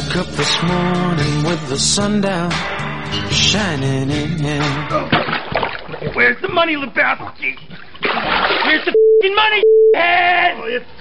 woke up this morning with the sun down, shining in. Where's the money, Lebowski? Where's the f***ing money, head?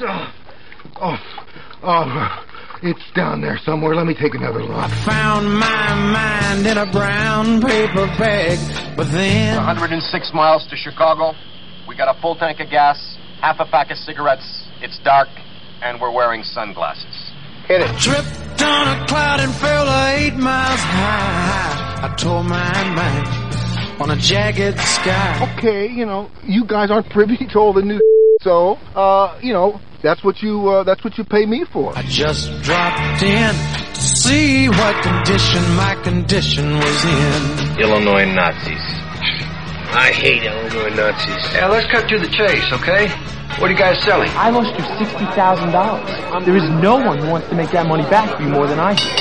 It's down there somewhere. Let me take another look. I found my mind in a brown paper bag, but then 106 miles to Chicago. We got a full tank of gas, half a pack of cigarettes. It's dark, and we're wearing sunglasses. Hit it. Tripped on a cloud and fell 8 miles high. I tore my mind on a jagged sky. Okay, you guys aren't privy to all the new so, that's what you pay me for. I just dropped in to see what condition my condition was in. Illinois Nazis. I hate Illinois Nazis. Yeah, let's cut to the chase, okay? What are you guys selling? I lost you $60,000. There is no one who wants to make that money back for you more than I do.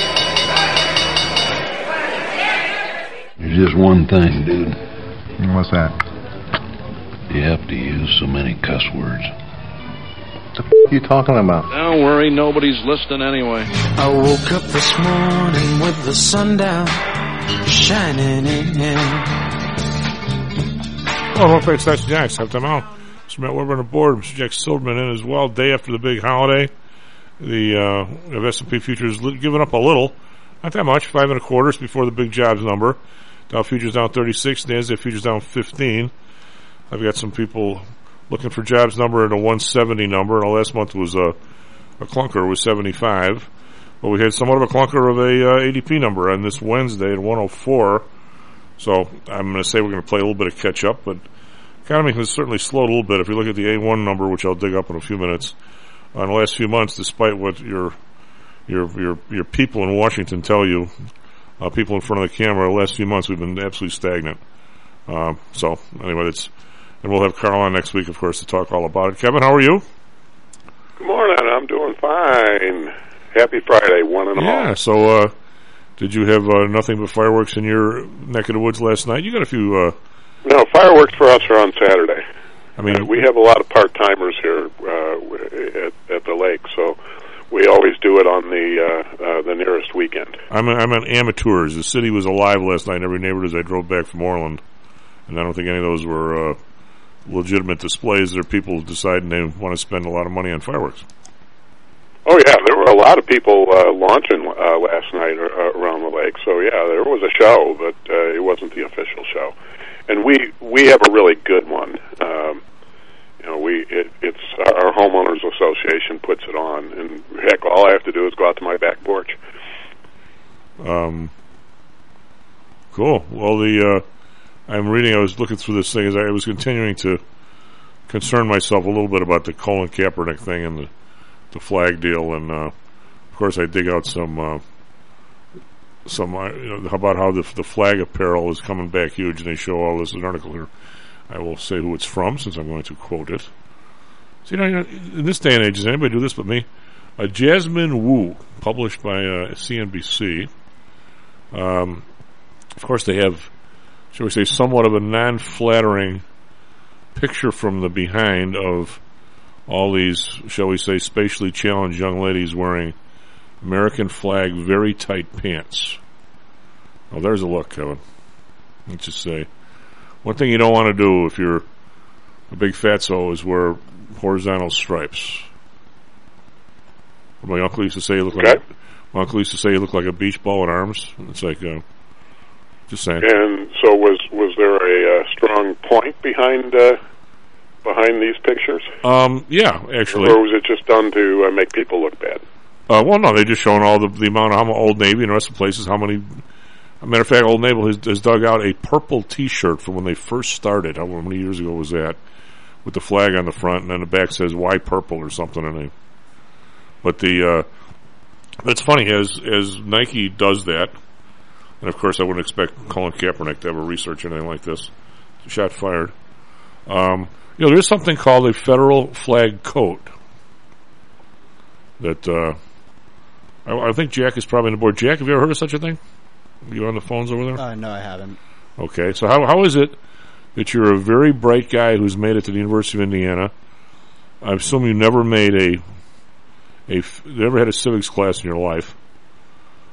There's just one thing, dude. What's that? You have to use so many cuss words. What the f*** are you talking about? Don't worry, nobody's listening anyway. I woke up this morning with the sun down, shining in. Well, welcome back to Station Jacks. Have time out. Mr. Matt Weber on the board. Mr. Jack Silverman in as well. Day after the big holiday. The S&P futures giving up a little. Not that much. 5 1/4 before the big jobs number. Dow futures down 36. NASDAQ futures down 15. I've got some people looking for jobs number at a 170 number. And last month was a clunker. It was 75. But we had somewhat of a clunker of a ADP number on this Wednesday at 104. So I'm going to say we're going to play a little bit of catch up, but economy has certainly slowed a little bit. If you look at the A1 number, which I'll dig up in a few minutes, in the last few months, despite what your people in Washington tell you, people in front of the camera, the last few months we've been absolutely stagnant. So anyway, and we'll have Carl on next week, of course, to talk all about it. Kevin, how are you? Good morning. I'm doing fine. Happy Friday, one and all. Yeah. So, did you have nothing but fireworks in your neck of the woods last night? You got a few. No, fireworks for us are on Saturday. I mean, we have a lot of part-timers here at the lake, so we always do it on the nearest weekend. I'm on amateurs. The city was alive last night in every neighborhood as I drove back from Orland, and I don't think any of those were legitimate displays. They're people deciding they want to spend a lot of money on fireworks. Oh yeah, there were a lot of people launching last night around the lake. So yeah, there was a show, but it wasn't the official show. And we have a really good one. It's our homeowners association puts it on, and heck, all I have to do is go out to my back porch. Cool. Well, I'm reading. I was looking through this thing as I was continuing to concern myself a little bit about the Colin Kaepernick thing and the flag deal, and of course I dig out some about how the flag apparel is coming back huge, and they show all this. An article here. I will say who it's from, since I'm going to quote it. So, in this day and age, does anybody do this but me? Jasmine Wu, published by CNBC. Of course, they have, shall we say, somewhat of a non-flattering picture from the behind of all these, shall we say, spatially challenged young ladies wearing American flag very tight pants. Oh, there's a look, Kevin. Let's just say, one thing you don't want to do if you're a big fatso is wear horizontal stripes. My uncle used to say you look like a beach ball with arms. It's like, just saying. And so, was there a strong point behind these pictures? Yeah, actually. Or was it just done to make people look bad? Well, no, they're just showing all the amount of how Old Navy and the rest of the places, how many. As a matter of fact, Old Navy has dug out a purple T-shirt from when they first started. How many years ago was that? With the flag on the front, and then the back says "Why purple" or something. But it's funny as Nike does that, and of course I wouldn't expect Colin Kaepernick to ever research anything like this. Shot fired. There's something called a federal flag code that I think Jack is probably on the board. Jack, have you ever heard of such a thing? You on the phones over there? No, I haven't. Okay, so how is it that you're a very bright guy who's made it to the University of Indiana? I assume you never made never had a civics class in your life.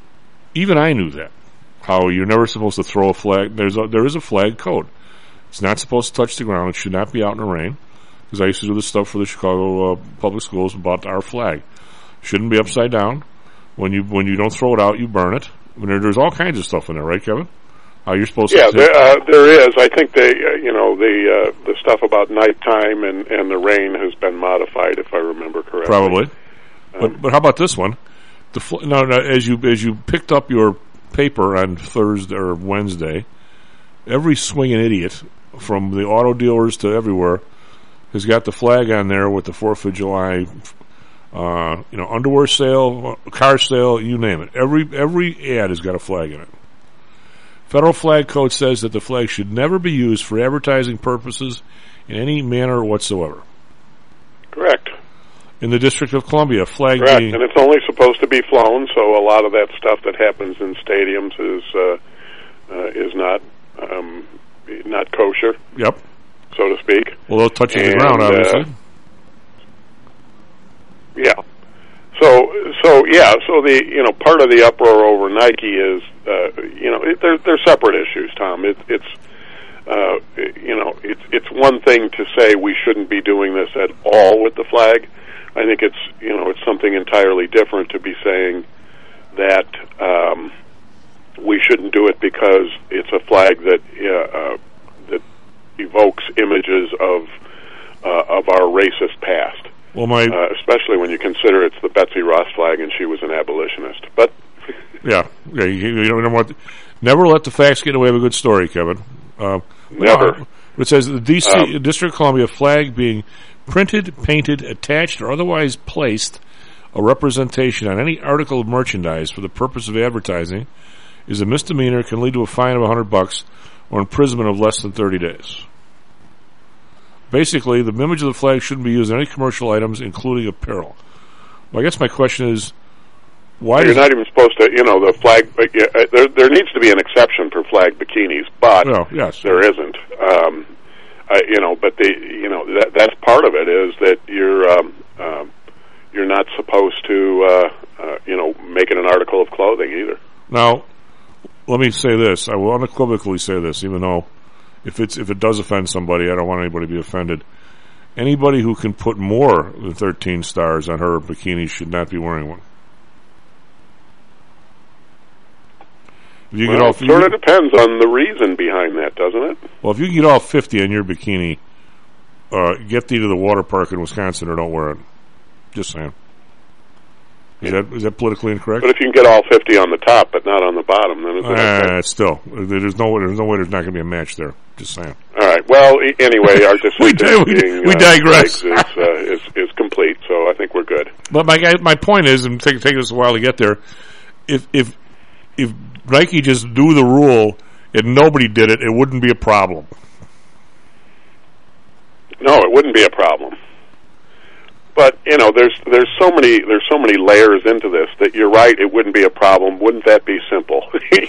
Even I knew that. How you're never supposed to throw a flag. There is a flag code. It's not supposed to touch the ground. It should not be out in the rain. Because I used to do this stuff for the Chicago public schools about our flag. Shouldn't be upside down. When you don't throw it out, you burn it. There's all kinds of stuff in there, right, Kevin? How you're supposed to? Yeah, there is. I think the stuff about nighttime and the rain has been modified, if I remember correctly. Probably. But how about this one? Now, as you picked up your paper on Thursday or Wednesday, every swinging idiot from the auto dealers to everywhere has got the flag on there with the 4th of July, underwear sale, car sale, you name it. Every ad has got a flag in it. Federal Flag Code says that the flag should never be used for advertising purposes in any manner whatsoever. Correct. In the District of Columbia, flag Correct, being... and it's only supposed to be flown, so a lot of that stuff that happens in stadiums is not kosher. Yep. So to speak. Well, they'll touch the ground, obviously. Yeah. So the part of the uproar over Nike is they're separate issues, Tom. It's one thing to say we shouldn't be doing this at all with the flag. I think it's something entirely different to be saying that we shouldn't do it because it's a flag that evokes images of our racist past. Well, especially when you consider it's the Betsy Ross flag and she was an abolitionist. But yeah, you don't want. Never let the facts get away with a good story, Kevin. Never. It says the D.C. District of Columbia flag being printed, painted, attached, or otherwise placed a representation on any article of merchandise for the purpose of advertising is a misdemeanor, can lead to a fine of $100 or imprisonment of less than 30 days. Basically, the image of the flag shouldn't be used in any commercial items, including apparel. Well, I guess my question is, why you're not even supposed to, the flag. There needs to be an exception for flag bikinis, but there isn't. But that's part of it is that you're not supposed to, make it an article of clothing either. Now, let me say this. I will unequivocally say this, even though if it does offend somebody, I don't want anybody to be offended. Anybody who can put more than 13 stars on her bikini should not be wearing one. It sort of depends on the reason behind that, doesn't it? Well, if you can get all 50 on your bikini, get thee to the water park in Wisconsin or don't wear it. Just saying. Is that politically incorrect? But if you can get all 50 on the top but not on the bottom, then it's still, there's no way there's not going to be a match there. Just saying. All right. Well, anyway, our decision we digress. is complete, so I think we're good. But my point is, and take us a while to get there. If Nike just knew the rule and nobody did it, it wouldn't be a problem. No, it wouldn't be a problem. But there's so many layers into this that you're right. It wouldn't be a problem. Wouldn't that be simple?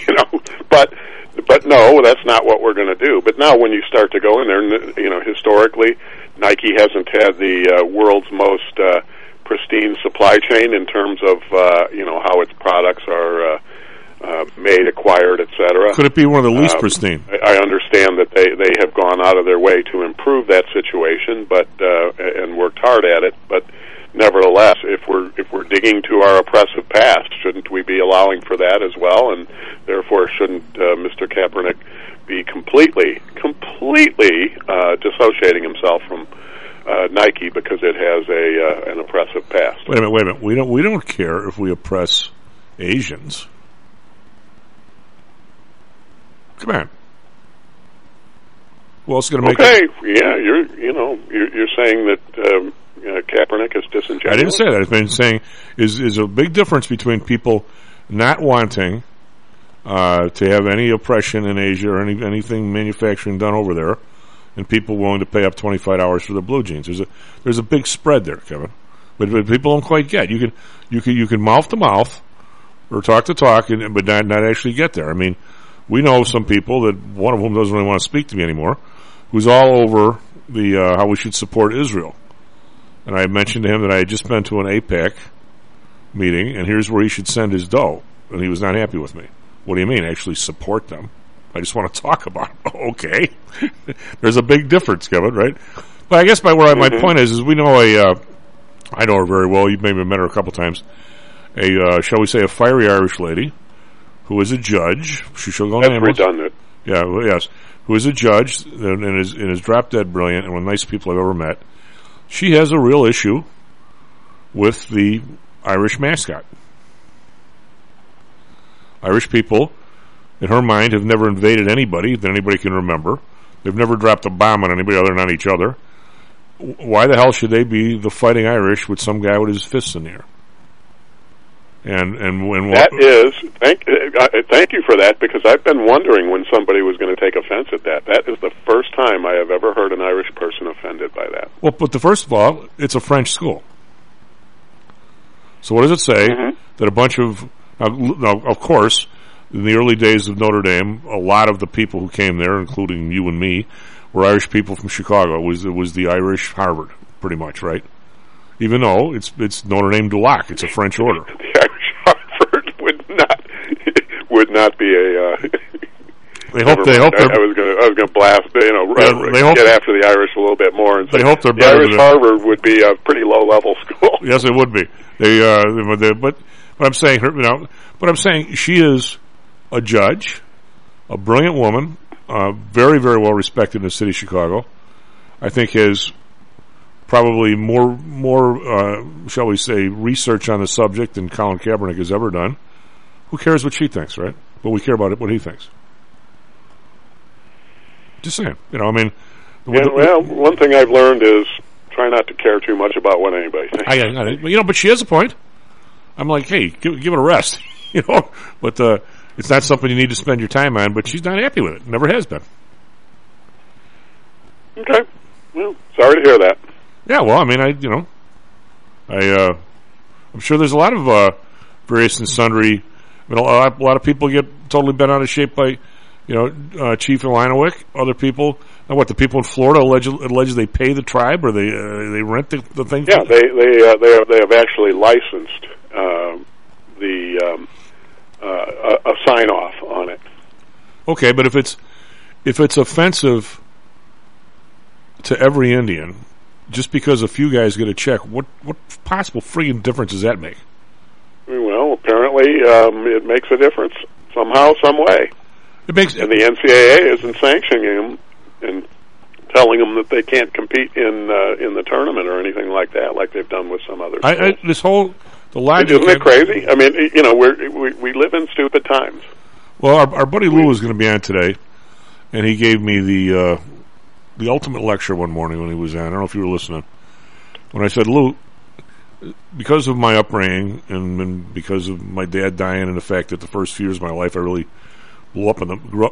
But no, that's not what we're going to do. But now, when you start to go in there, historically, Nike hasn't had the world's most pristine supply chain in terms of how its products are made, acquired, etc. Could it be one of the least pristine? I understand that they have gone out of their way to improve that situation, but and worked hard at it. But nevertheless, if we're digging to our oppressive past, shouldn't we be allowing for that as well? And therefore, shouldn't Mr. Kaepernick be completely dissociating himself from Nike because it has an oppressive past? Wait a minute. We don't care if we oppress Asians. Come on. Who else is going to make it? Okay, yeah, you're saying that Kaepernick is disingenuous? I didn't say that. I've been saying is a big difference between people not wanting to have any oppression in Asia or anything manufacturing done over there, and people willing to pay up $25 for their blue jeans. There's a big spread there, Kevin. But people don't quite get. You can mouth to mouth or talk to talk, but not actually get there. I mean, we know some people that one of whom doesn't really want to speak to me anymore, who's all over the how we should support Israel. And I mentioned to him that I had just been to an AIPAC meeting, and here's where he should send his dough. and he was not happy with me. What do you mean? Actually support them? I just want to talk about them. Okay. There's a big difference, Kevin, right? But I guess my point is we know I know her very well. You've maybe met her a couple times. Shall we say, a fiery Irish lady who is a judge. She shall go nameless. That's redundant. Yeah, well, yes. Who is a judge and is drop dead brilliant and one of the nicest people I've ever met. She has a real issue with the Irish mascot. Irish people, in her mind, have never invaded anybody that anybody can remember. They've never dropped a bomb on anybody other than on each other. Why the hell should they be the Fighting Irish with some guy with his fists in the air? And that is thank you for that, because I've been wondering when somebody was going to take offense at that. That is the first time I have ever heard an Irish person offended by that. Well, but first of all, it's a French school. So what does it say? That a bunch of now, of course, in the early days of Notre Dame, a lot of the people who came there, including you and me, were Irish people from Chicago. It was the Irish Harvard, pretty much, right? Even though it's Notre Dame du Lac, it's a French order. The Irish Harvard would not be a. They hope. I was going to blast. Get after the Irish a little bit more and say they hope they're better. The Irish Harvard would be a pretty low level school. Yes, it would be. But I'm saying But I'm saying she is a judge, a brilliant woman, very, very well respected in the city of Chicago. I think has probably more, shall we say, research on the subject than Colin Kaepernick has ever done. Who cares what she thinks, right? But we care about what he thinks. Just saying. I mean... one thing I've learned is try not to care too much about what anybody thinks. But she has a point. I'm like, hey, give it a rest. But it's not something you need to spend your time on, but she's not happy with it. Never has been. Okay. Well, sorry to hear that. Yeah, well, I mean, I'm sure there's a lot of various and sundry. A lot of people get totally bent out of shape by, Chief Ilanowick. Other people, the people in Florida allege they pay the tribe or they rent the thing. Yeah, they have actually licensed a sign off on it. Okay, but if it's offensive to every Indian, just because a few guys get a check, what possible freaking difference does that make? Well, apparently it makes a difference somehow, some way. And the NCAA isn't sanctioning them and telling them that they can't compete in the tournament or anything like that, like they've done with some others. The logic. Isn't it crazy? I mean, we live in stupid times. Well, our buddy Lou was going to be on today, and he gave me the ultimate lecture one morning when he was on. I don't know if you were listening. When I said, Lou, because of my upbringing and because of my dad dying and the fact that the first few years of my life I really blew up.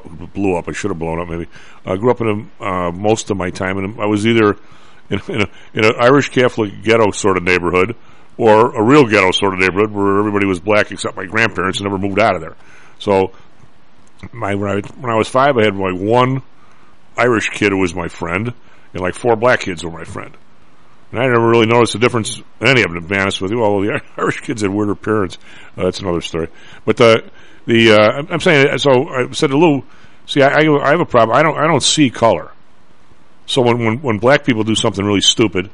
I should have blown up maybe. I grew up in most of my time, and I was either in an Irish Catholic ghetto sort of neighborhood or a real ghetto sort of neighborhood where everybody was black except my grandparents and never moved out of there. So when I was 5, I had like one Irish kid who was my friend and like 4 black kids were my friend. And I never really noticed the difference in any of them, to be honest with you, although the Irish kids had weirder parents. That's another story. But I'm saying, so I said to Lou, see, I have a problem. I don't see color. So when black people do something really stupid,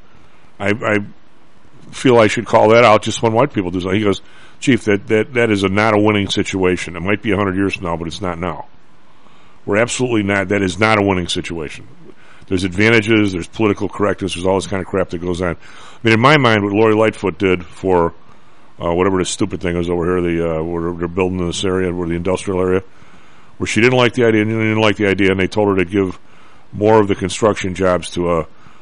I feel I should call that out just when white people do something. He goes, Chief, that is not a winning situation. It might be 100 years from now, but it's not now. We're absolutely not. That is not a winning situation. There's advantages, there's political correctness, there's all this kind of crap that goes on. I mean, in my mind, what Lori Lightfoot did for whatever this stupid thing is over here, where they're building in this area, where the industrial area, where she didn't like the idea, and they told her to give more of the construction jobs to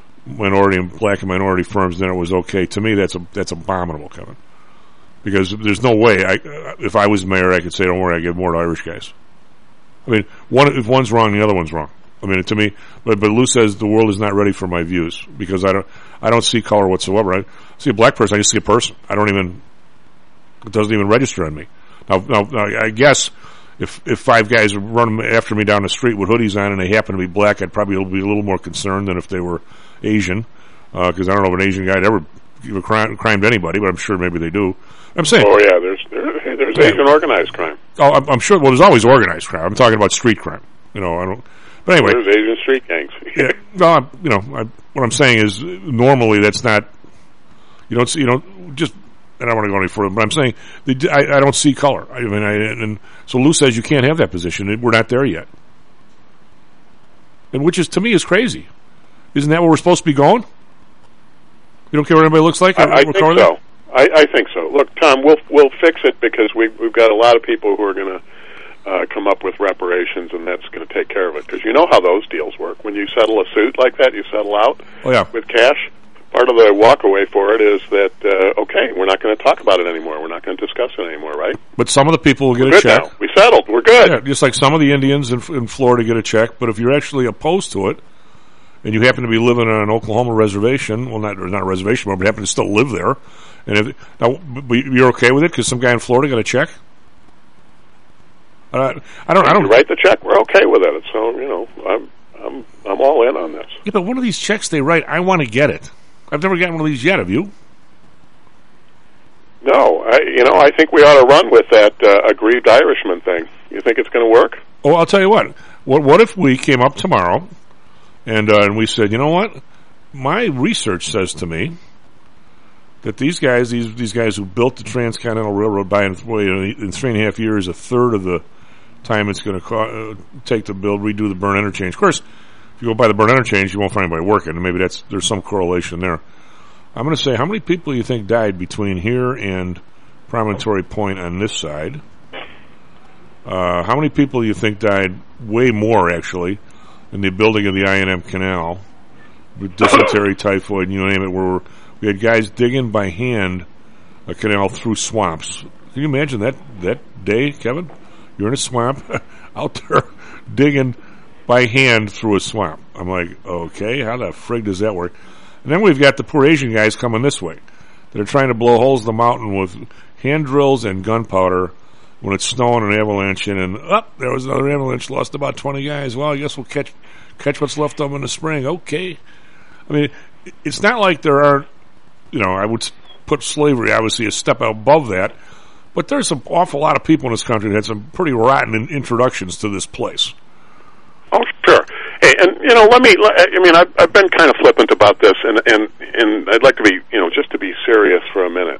black and minority firms, then it was okay. To me, that's abominable, Kevin. Because there's no way, if I was mayor, I could say, don't worry, I give more to Irish guys. I mean, if one's wrong, the other one's wrong. I mean, to me, but Lou says the world is not ready for my views because I don't see color whatsoever. I see a black person, I just see a person. It doesn't even register on me. Now I guess if 5 guys run after me down the street with hoodies on and they happen to be black, I'd probably be a little more concerned than if they were Asian, because I don't know if an Asian guy'd ever crime to anybody, but I'm sure maybe they do. I'm saying. Oh yeah, Hey, there's Asian organized crime. Oh, I'm sure. Well, there's always organized crime. I'm talking about street crime. I don't. But anyway, there's Asian street gangs. Yeah. No, what I'm saying is normally that's not. You don't just. I don't want to go any further, but I'm saying I don't see color. I mean, and so Lou says you can't have that position. We're not there yet, and which is to me is crazy. Isn't that where we're supposed to be going? You don't care what anybody looks like? I think so. I think so. Look, Tom, we'll fix it because we've got a lot of people who are going to come up with reparations, and that's going to take care of it. Because you know how those deals work. When you settle a suit like that, you settle out with cash. Part of the walkaway for it is that, okay, we're not going to talk about it anymore. We're not going to discuss it anymore, right? But some of the people will get a check. Now. We settled. We're good. Yeah, just like some of the Indians in Florida get a check. But if you're actually opposed to it, and you happen to be living on an Oklahoma reservation, well, not a reservation, but happen to still live there, and you're okay with it because some guy in Florida got a check? I don't. You write the check. We're okay with it. So I'm all in on this. Yeah, but one of these checks they write, I want to get it. I've never gotten one of these yet. Have you? No. I think we ought to run with that aggrieved Irishman thing. You think it's going to work? Oh, I'll tell you what. What if we came up tomorrow and we said, you know what? My research says to me that these guys who built the Transcontinental Railroad in 3.5 years, a third of the time it's going to take to redo the Byrne Interchange. Of course, if you go by the Byrne Interchange, you won't find anybody working, and maybe there's some correlation there. I'm going to say, how many people do you think died between here and Promontory Point on this side? How many people do you think died, way more actually, in the building of the I&M Canal, with dysentery, typhoid, you name it, where we had guys digging by hand a canal through swamps. Can you imagine that day, Kevin? You're in a swamp, out there digging by hand through a swamp. I'm like, okay, how the frig does that work? And then we've got the poor Asian guys coming this way. They're trying to blow holes in the mountain with hand drills and gunpowder when it's snowing and avalanching. And there was another avalanche, lost about 20 guys. Well, I guess we'll catch what's left of them in the spring. Okay. I mean, it's not like there aren't, I would put slavery obviously a step above that, but there's an awful lot of people in this country that had some pretty rotten introductions to this place. Oh, sure. Hey, and I've been kind of flippant about this, and I'd like to be, just to be serious for a minute,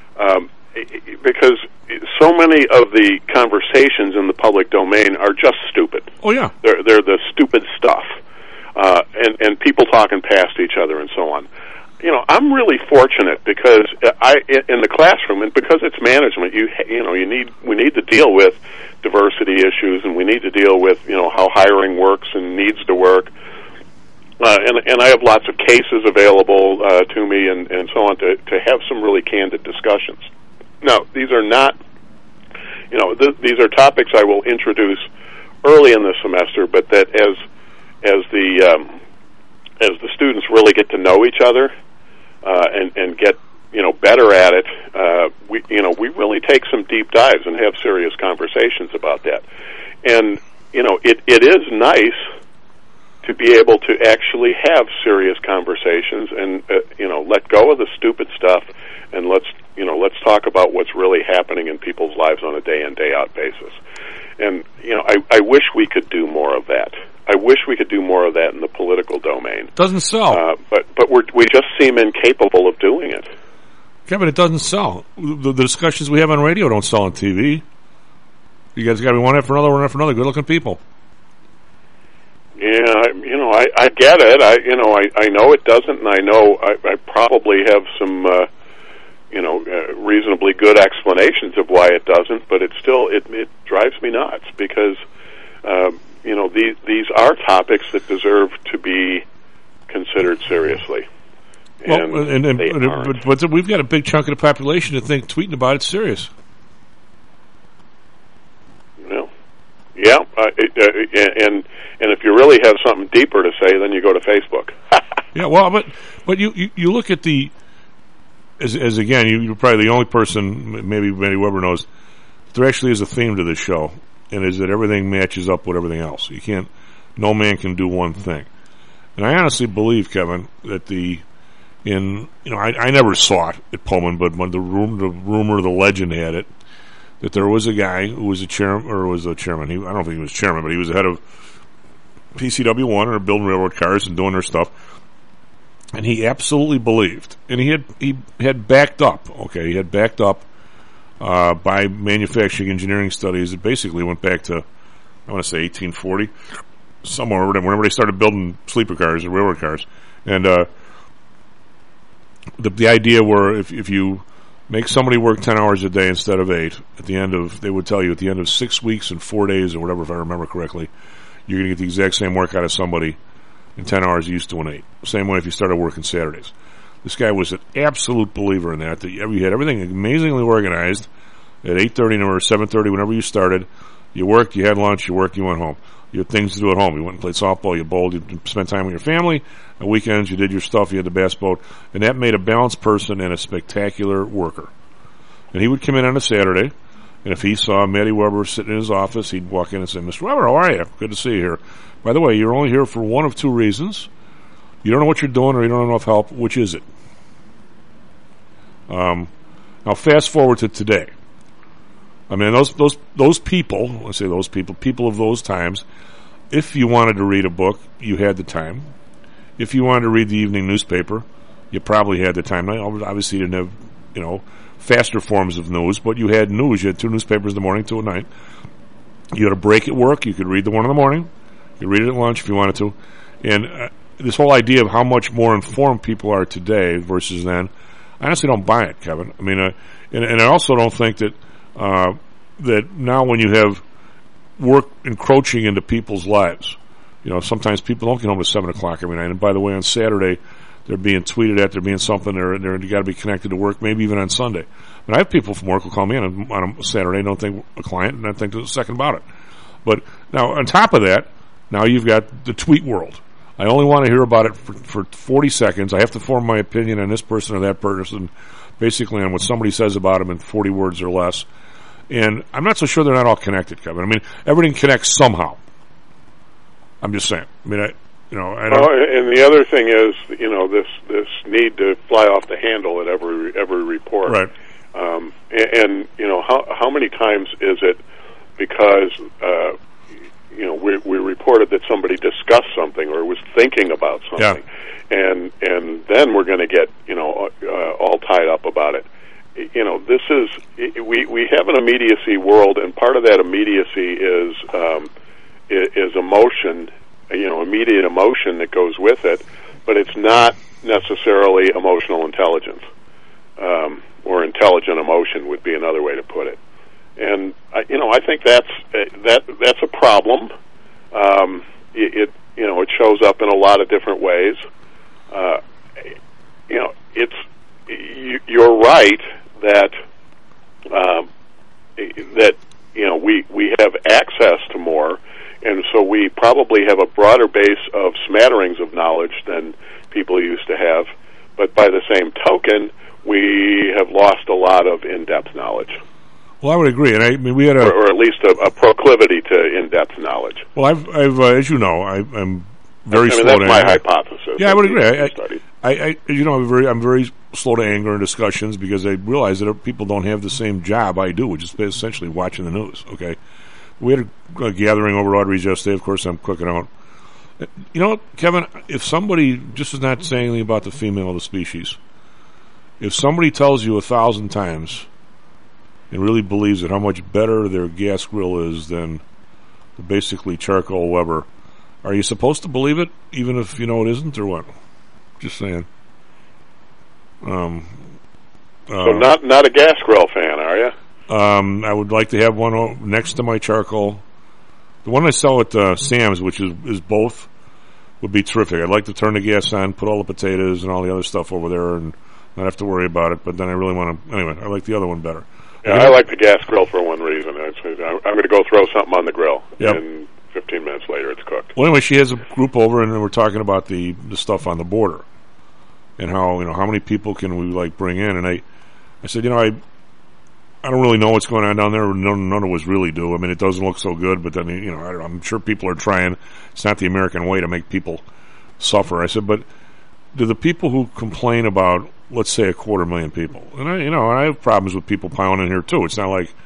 because so many of the conversations in the public domain are just stupid. Oh yeah, they're the stupid stuff, and people talking past each other and so on. I'm really fortunate because in the classroom, and because it's management, we need to deal with diversity issues, and we need to deal with how hiring works and needs to work, and I have lots of cases available to me and so on to have some really candid discussions. Now, these are not, these are topics I will introduce early in the semester, but that as the students really get to know each other and get better at it, we really take some deep dives and have serious conversations about that. And it is nice to be able to actually have serious conversations and let go of the stupid stuff, and let's talk about what's really happening in people's lives on a day in, day out basis. And I wish we could do more of that. I wish we could do more of that in the political domain. Doesn't sell. But we just seem incapable of doing it. Kevin, it doesn't sell. The discussions we have on radio don't sell on TV. You guys got to be one after another, good-looking people. Yeah, I get it. I know it doesn't, and I know I probably have some, reasonably good explanations of why it doesn't. But it drives me nuts because, these are topics that deserve to be considered seriously. Well, but we've got a big chunk of the population that think tweeting about it's serious. Well, yeah, and if you really have something deeper to say, then you go to Facebook. Yeah, well, but you look at as again, you're probably the only person, maybe Weber knows, there actually is a theme to this show, and is that everything matches up with everything else. No man can do one thing. And I honestly believe, Kevin, that I never saw it at Pullman, but when the rumor, the legend had it, that there was a guy who was a chairman, I don't think he was chairman, but he was the head of PCW1 or building railroad cars and doing their stuff. And he absolutely believed, and he had backed up, by manufacturing engineering studies that basically went back to, I want to say 1840, somewhere whenever they started building sleeper cars or railroad cars. And the idea were if you make somebody work 10 hours a day instead of 8, they would tell you at the end of 6 weeks and 4 days or whatever, if I remember correctly, you're going to get the exact same work out of somebody in 10 hours you used to in 8. Same way if you started working Saturdays. This guy was an absolute believer in that you had everything amazingly organized at 8:30 or 7:30 whenever you started. You worked, you had lunch, you worked, you went home. You had things to do at home. You went and played softball, you bowled, you spent time with your family. On weekends, you did your stuff, you had the bass boat. And that made a balanced person and a spectacular worker. And he would come in on a Saturday, and if he saw Matty Weber sitting in his office, he'd walk in and say, Mr. Weber, how are you? Good to see you here. By the way, you're only here for one of two reasons. You don't know what you're doing or you don't have enough help. Which is it? Now, fast forward to today. I mean, those people, I say those people of those times, if you wanted to read a book, you had the time. If you wanted to read the evening newspaper, you probably had the time. Now, obviously, you didn't have, faster forms of news, but you had news. You had 2 newspapers in the morning, 2 at night. You had a break at work. You could read the one in the morning. You could read it at lunch if you wanted to. And this whole idea of how much more informed people are today versus then, I honestly don't buy it, Kevin. I mean, and I also don't think that that now when you have work encroaching into people's lives, sometimes people don't get home at 7 o'clock every night. And by the way, on Saturday, they're being tweeted at, they're being something, you got to be connected to work, maybe even on Sunday. And I have people from work who call me in on a Saturday, don't think a client, and I think a second about it. But now, on top of that, now you've got the tweet world. I only want to hear about it for 40 seconds. I have to form my opinion on this person or that person, basically on what somebody says about them in 40 words or less. And I'm not so sure they're not all connected, Kevin. I mean, everything connects somehow. I'm just saying. I mean, I don't. And the other thing is, this need to fly off the handle at every report. Right. And how many times is it because we reported that somebody discussed something or was thinking about something, and then we're going to get all tied up about it. This is we have an immediacy world, and part of that immediacy is emotion, immediate emotion that goes with it, but it's not necessarily emotional intelligence, or intelligent emotion would be another way to put it. And I think that's a problem. It shows up in a lot of different ways. You're right that we have access to more, and so we probably have a broader base of smatterings of knowledge than people used to have. But by the same token, we have lost a lot of in-depth knowledge. Well, I would agree, and I mean we had or at least a proclivity to in-depth knowledge. Well, I've as you know, I'm very slow that's to my anger. hypothesis. Yeah, I would agree. I'm very slow to anger in discussions because I realize that people don't have the same job I do, which is essentially watching the news. Okay, we had a gathering over Audrey's yesterday. Of course, I'm cooking out. Kevin, if somebody just is not saying anything about the female of the species, if somebody tells you 1,000 times and really believes that how much better their gas grill is than basically charcoal Weber, are you supposed to believe it, even if you know it isn't, or what? Just saying. So not a gas grill fan, are you? I would like to have one next to my charcoal. The one I sell at Sam's, which is both, would be terrific. I'd like to turn the gas on, put all the potatoes and all the other stuff over there, and not have to worry about it. But then I really want to. Anyway, I like the other one better. Yeah, I like the gas grill for one reason. I'm going to go throw something on the grill, and 15 minutes later it's cooked. Well, anyway, she has a group over, and we're talking about the stuff on the border, and how how many people can we bring in. And I said, I don't really know what's going on down there. None of us really do. I mean, it doesn't look so good, but then I'm sure people are trying. It's not the American way to make people suffer. I said, but do the people who complain about, let's say, 250,000 people, and I have problems with people piling in here too. It's not like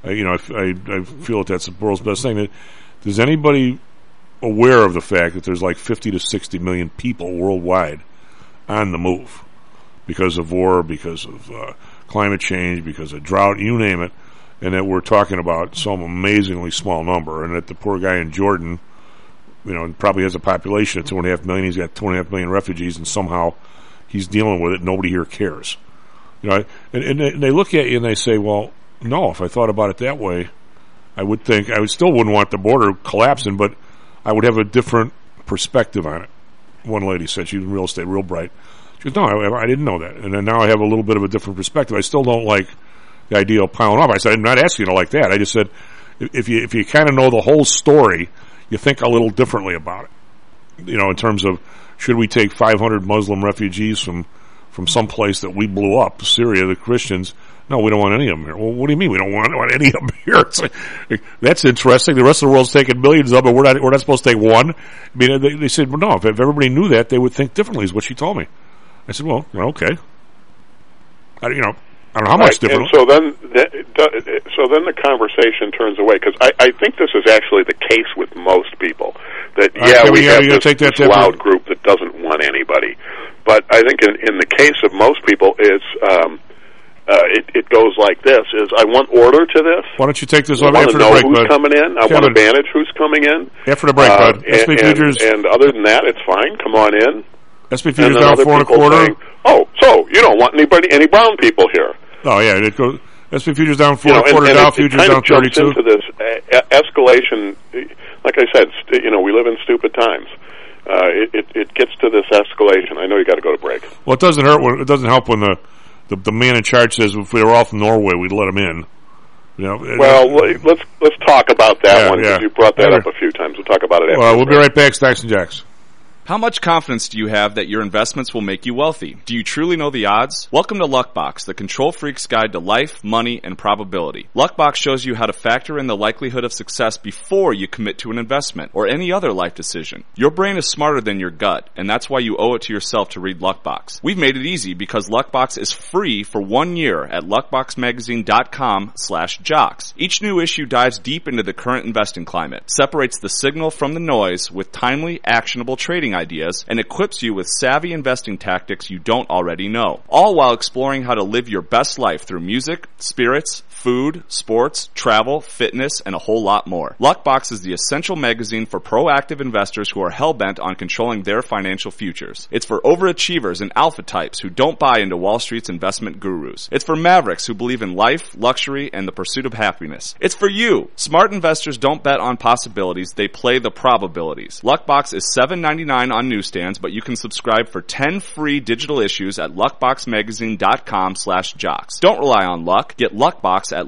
I feel that's the world's best thing. Is anybody aware of the fact that there's like 50 to 60 million people worldwide on the move because of war, because of climate change, because of drought, you name it, and that we're talking about some amazingly small number, and that the poor guy in Jordan, probably has a population of 2.5 million. He's got 2.5 million refugees, and somehow he's dealing with it. Nobody here cares. And they look at you and they say, well, no, if I thought about it that way, I would think I still wouldn't want the border collapsing, but I would have a different perspective on it. One lady said, she's in real estate, real bright. She goes, no, I didn't know that. And then now I have a little bit of a different perspective. I still don't like the idea of piling up. I said, I'm not asking you to like that. I just said, if you kind of know the whole story, you think a little differently about it. In terms of, should we take 500 Muslim refugees from some place that we blew up, Syria, the Christians? No, we don't want any of them here. Well, what do you mean we don't want any of them here? That's interesting. The rest of the world's taking millions of them, but we're not supposed to take one. I mean, they said, well, no, if everybody knew that, they would think differently, is what she told me. I said, well, okay. I don't know how much different. And so then the conversation turns away, because I think this is actually the case with most people. That we have this loud group that doesn't want anybody. But I think in the case of most people, it goes like this: I want order to this. Why don't you take this over after the break, bud? I want to know who's coming in. I want to manage who's coming in. After the break, bud. SP Futures. And other than that, it's fine. Come on in. SP Futures down 4 1/4. Saying, so you don't want any brown people here? Oh yeah, it goes. SP Futures down 4 1/4. Dow Futures down 32. Into this escalation. Like I said, we live in stupid times. It gets to this escalation. I know you got to go to break. Well, it doesn't hurt. It doesn't help when the man in charge says if we were all from Norway, we'd let him in. Well, let's talk about that one, because you brought that up a few times. We'll talk about it after. Well, we'll be right back, Stacks and Jacks. How much confidence do you have that your investments will make you wealthy? Do you truly know the odds? Welcome to Luckbox, the control freak's guide to life, money, and probability. Luckbox shows you how to factor in the likelihood of success before you commit to an investment or any other life decision. Your brain is smarter than your gut, and that's why you owe it to yourself to read Luckbox. We've made it easy because Luckbox is free for 1 year at luckboxmagazine.com/jocks. Each new issue dives deep into the current investing climate, separates the signal from the noise with timely, actionable trading ideas, and equips you with savvy investing tactics you don't already know, all while exploring how to live your best life through music, spirits, food, sports, travel, fitness, and a whole lot more. Luckbox is the essential magazine for proactive investors who are hell-bent on controlling their financial futures. It's for overachievers and alpha types who don't buy into Wall Street's investment gurus. It's for mavericks who believe in life, luxury, and the pursuit of happiness. It's for you. Smart investors don't bet on possibilities, they play the probabilities. Luckbox is $7.99 on newsstands, but you can subscribe for 10 free digital issues at luckboxmagazine.com/jocks. Don't rely on luck. Get Luckbox at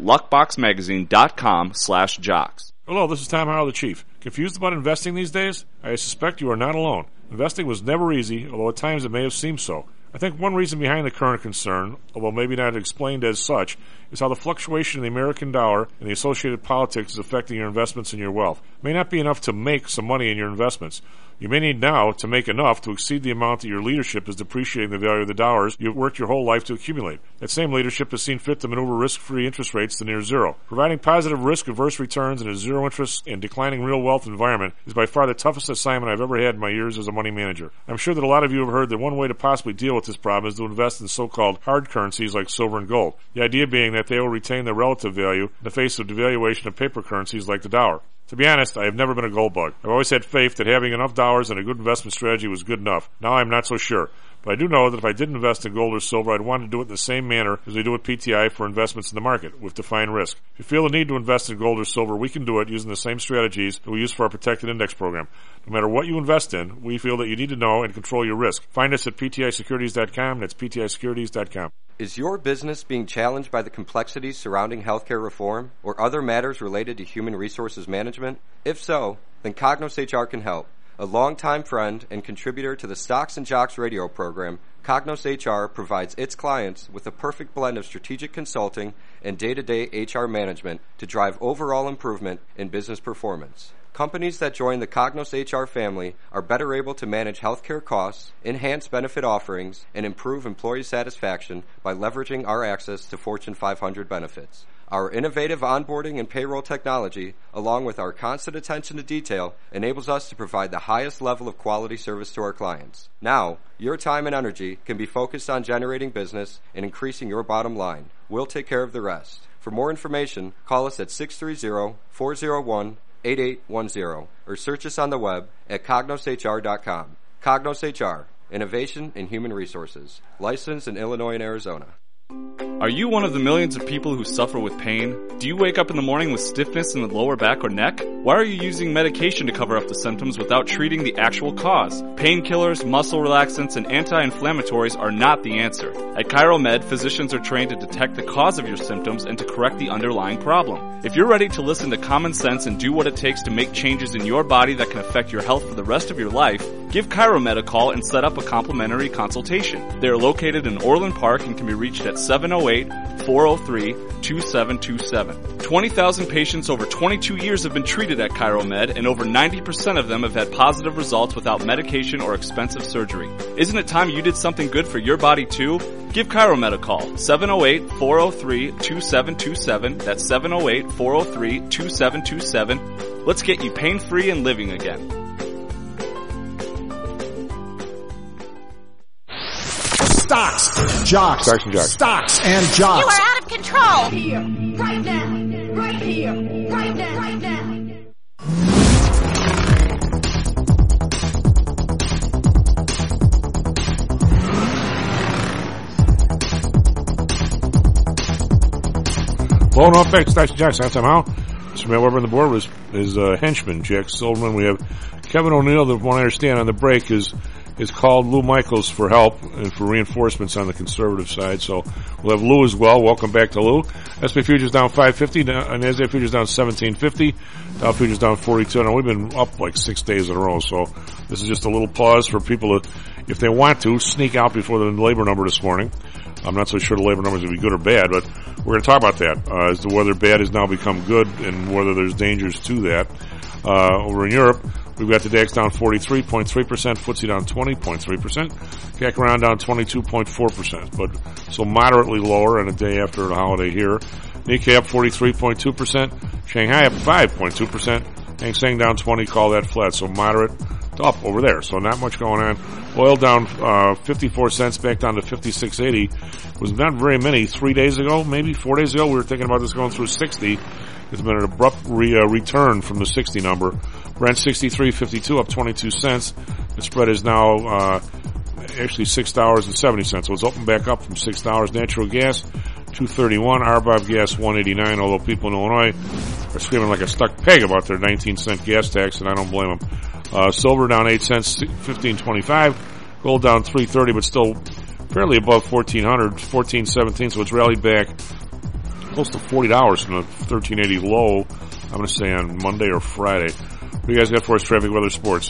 luckboxmagazine.com/jocks. Hello, this is Tom Howell, the Chief. Confused about investing these days? I suspect you are not alone. Investing was never easy, although at times it may have seemed so. I think one reason behind the current concern, although maybe not explained as such, is how the fluctuation in the American dollar and the associated politics is affecting your investments and your wealth. It may not be enough to make some money in your investments. You may need now to make enough to exceed the amount that your leadership is depreciating the value of the dollars you've worked your whole life to accumulate. That same leadership has seen fit to maneuver risk-free interest rates to near zero. Providing positive risk-averse returns in a zero-interest and declining real wealth environment is by far the toughest assignment I've ever had in my years as a money manager. I'm sure that a lot of you have heard that one way to possibly deal with this problem is to invest in so-called hard currencies like silver and gold. The idea being that they will retain their relative value in the face of devaluation of paper currencies like the dollar. To be honest, I have never been a gold bug. I've always had faith that having enough dollars and a good investment strategy was good enough. Now I'm not so sure. But I do know that if I did invest in gold or silver, I'd want to do it in the same manner as we do with PTI for investments in the market, with defined risk. If you feel the need to invest in gold or silver, we can do it using the same strategies that we use for our protected index program. No matter what you invest in, we feel that you need to know and control your risk. Find us at PTIsecurities.com. That's PTIsecurities.com. Is your business being challenged by the complexities surrounding healthcare reform or other matters related to human resources management? If so, then Cognos HR can help. A longtime friend and contributor to the Stocks and Jocks radio program, Cognos HR provides its clients with a perfect blend of strategic consulting and day-to-day HR management to drive overall improvement in business performance. Companies that join the Cognos HR family are better able to manage healthcare costs, enhance benefit offerings, and improve employee satisfaction by leveraging our access to Fortune 500 benefits. Our innovative onboarding and payroll technology, along with our constant attention to detail, enables us to provide the highest level of quality service to our clients. Now, your time and energy can be focused on generating business and increasing your bottom line. We'll take care of the rest. For more information, call us at 630-401-8810 or search us on the web at cognoshr.com. Cognos HR, Innovation in Human Resources. Licensed in Illinois and Arizona. Are you one of the millions of people who suffer with pain? Do you wake up in the morning with stiffness in the lower back or neck? Why are you using medication to cover up the symptoms without treating the actual cause? Painkillers, muscle relaxants, and anti-inflammatories are not the answer. At ChiroMed, physicians are trained to detect the cause of your symptoms and to correct the underlying problem. If you're ready to listen to common sense and do what it takes to make changes in your body that can affect your health for the rest of your life, give ChiroMed a call and set up a complimentary consultation. They are located in Orland Park and can be reached at 708-403-2727. 20,000 patients over 22 years have been treated at ChiroMed, and over 90% of them have had positive results without medication or expensive surgery. Isn't it time you did something good for your body too? Give ChiroMed a call, 708-403-2727. That's 708-403-2727. Let's get you pain-free and living again. Stocks, jocks, Stocks and jocks. Stocks and jocks. You are out of control. Here, right now, right here, right now, right now. Blowing off back to Stocks and Jocks. Somehow, Mr. Matt Weber on the board was his henchman, Jack Silverman. We have Kevin O'Neill, the one I understand on the break, is called Lou Michaels for help and for reinforcements on the conservative side. So we'll have Lou as well. Welcome back to Lou. SP futures down 550, NASDAQ futures down 1750, Dow futures down 42. Now we've been up like 6 days in a row, so this is just a little pause for people to, if they want to, sneak out before the labor number this morning. I'm not so sure the labor number is going to be good or bad, but we're going to talk about that, as to whether bad has now become good and whether there's dangers to that. Over in Europe, we've got the DAX down 43.3%, FTSE down 20.3%, CAC around down 22.4%, but so moderately lower on a day after the holiday here. Nikkei up 43.2%, Shanghai up 5.2%, Hang Seng down 20, call that flat, so moderate to up over there, so not much going on. Oil down 54 cents, back down to 56.80. Was not very many 3 days ago, maybe 4 days ago. We were thinking about this going through 60. It's been an abrupt return from the 60 number. Brent 63.52, up 22 cents. The spread is now actually $6.70. So it's opened back up from $6. Natural gas $2.31. RBOB gas $1.89. Although people in Illinois are screaming like a stuck peg about their 19-cent gas tax, and I don't blame them. Silver down 8 cents, $15.25. Gold down $3.30, but still fairly above 1,400, $14.17. So it's rallied back close to $40 from the 1380 low, I'm going to say on Monday or Friday. What do you guys got for us, traffic, weather, sports?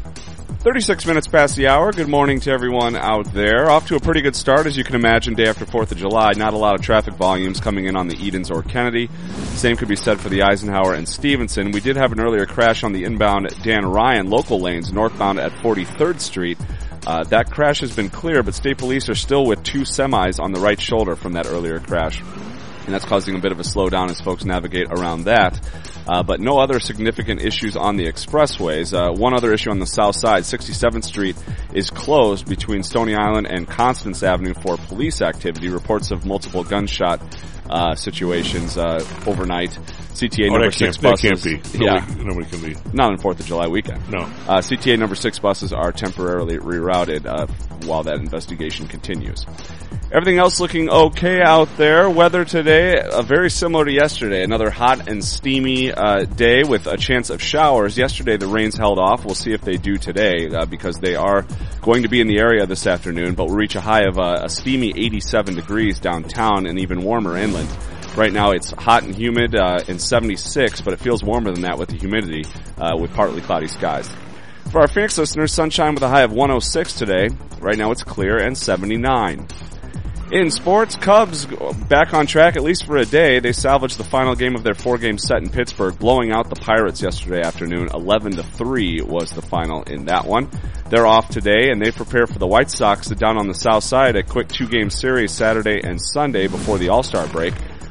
36 minutes past the hour. Good morning to everyone out there. Off to a pretty good start, as you can imagine, day after 4th of July. Not a lot of traffic volumes coming in on the Edens or Kennedy. Same could be said for the Eisenhower and Stevenson. We did have an earlier crash on the inbound Dan Ryan local lanes, northbound at 43rd Street. That crash has been clear, but state police are still with 2 semis on the right shoulder from that earlier crash. And that's causing a bit of a slowdown as folks navigate around that. But no other significant issues on the expressways. One other issue on the south side, 67th Street is closed between Stony Island and Constance Avenue for police activity. Reports of multiple gunshot situations overnight. CTA number 6 buses. That can't be. Nobody can be. Not on 4th of July weekend. No. CTA number 6 buses are temporarily rerouted while that investigation continues. Everything else looking okay out there. Weather today, very similar to yesterday. Another hot and steamy day with a chance of showers. Yesterday the rains held off. We'll see if they do today because they are going to be in the area this afternoon, but we'll reach a high of a steamy 87 degrees downtown and even warmer inland. Right now it's hot and humid and 76, but it feels warmer than that with the humidity with partly cloudy skies. For our Phoenix listeners, sunshine with a high of 106 today. Right now it's clear and 79. In sports, Cubs back on track, at least for a day. They salvaged the final game of their 4-game set in Pittsburgh, blowing out the Pirates yesterday afternoon. 11-3 was the final in that one. They're off today, and they prepare for the White Sox down on the south side, a quick 2-game series Saturday and Sunday before the All-Star break.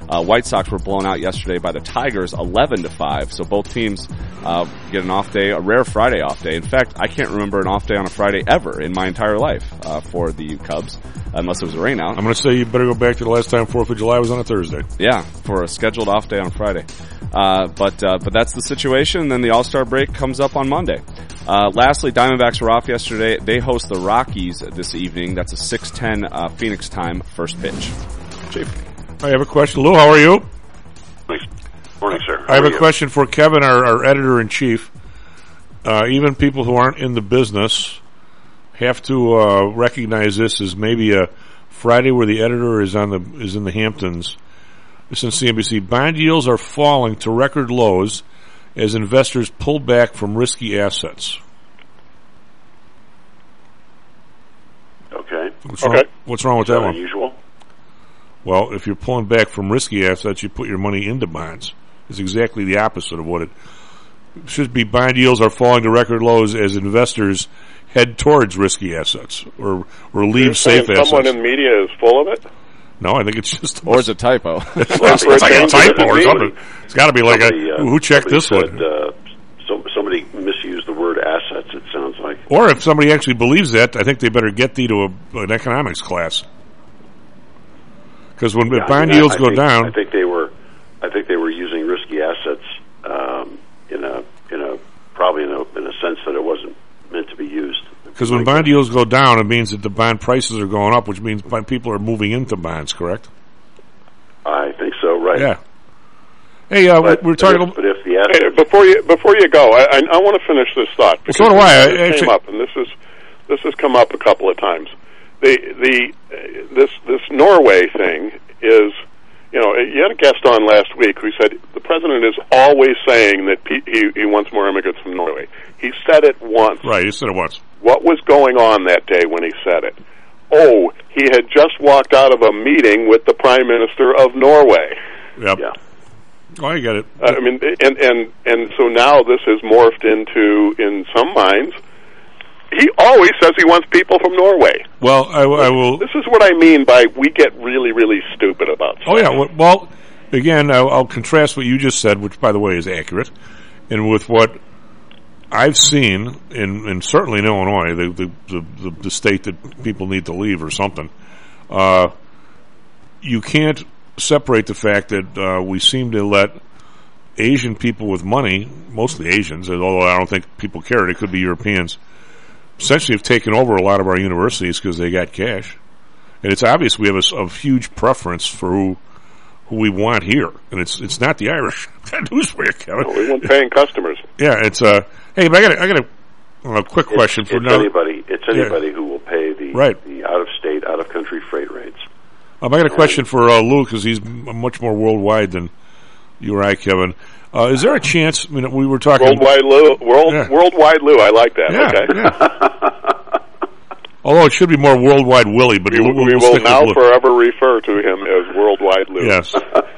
White Sox were blown out yesterday by the Tigers 11-5, so both teams get an off day, a rare Friday off day. In fact, I can't remember an off day on a Friday ever in my entire life for the Cubs, unless it was a rain out. I'm going to say you better go back to the last time 4th of July was on a Thursday. Yeah, for a scheduled off day on Friday. But that's the situation, and then the All-Star break comes up on Monday. Lastly, Diamondbacks were off yesterday. They host the Rockies this evening. That's a 6:10 Phoenix time first pitch. Chief. I have a question. Lou, how are you? Morning, sir. I have a question for Kevin, our editor-in-chief. Even people who aren't in the business have to recognize this as maybe a Friday where the editor is in the Hamptons. This is CNBC. Bond yields are falling to record lows as investors pull back from risky assets. Okay. What's wrong with that one? Unusual. Well, if you're pulling back from risky assets, you put your money into bonds. It's exactly the opposite of what it should be. Bond yields are falling to record lows as investors head towards risky assets or leave safe assets. Someone in the media is full of it? No, I think it's just... Or it's a typo. It's like a typo or something. It's got to be like who checked this one? Somebody misused the word assets, it sounds like. Or if somebody actually believes that, I think they better get thee to an economics class. Because when bond yields go down... I think they were using risky assets probably in a sense that it wasn't meant to be used. Because when bond yields go down, it means that the bond prices are going up, which means people are moving into bonds, correct? I think so, right. Yeah. Hey, we're talking about... But if the assets... Before you go, I want to finish this thought. Well, so do I. It came up, and this has come up a couple of times. This Norway thing is, you had a guest on last week who said the president is always saying that he wants more immigrants from Norway. He said it once. Right, he said it once. What was going on that day when he said it? Oh, he had just walked out of a meeting with the Prime Minister of Norway. Yep. Yeah. Oh, I get it. I mean, and so now this has morphed into, in some minds, he always says he wants people from Norway. Well, I will... This is what I mean by we get really, really stupid about stuff. Oh, yeah. Well, again, I'll contrast what you just said, which, by the way, is accurate, and with what I've seen, and certainly in Illinois, the state that people need to leave or something. You can't separate the fact that we seem to let Asian people with money, mostly Asians, although I don't think people care, it could be Europeans, essentially have taken over a lot of our universities because they got cash. And it's obvious we have a huge preference for who we want here. And it's not the Irish. Got news for you, Kevin. No, we want paying customers. Yeah, it's hey, but I got a quick question for now. It's anybody who will pay the out-of-state, out-of-country freight rates. I got a question for Lou, because he's much more worldwide than you or I, Kevin. Is there a chance? I mean, we were talking worldwide Lou. Worldwide Lou. I like that. Yeah, okay. Yeah. Although it should be more worldwide Willie, but we will now forever refer to him as worldwide Lou. Yes.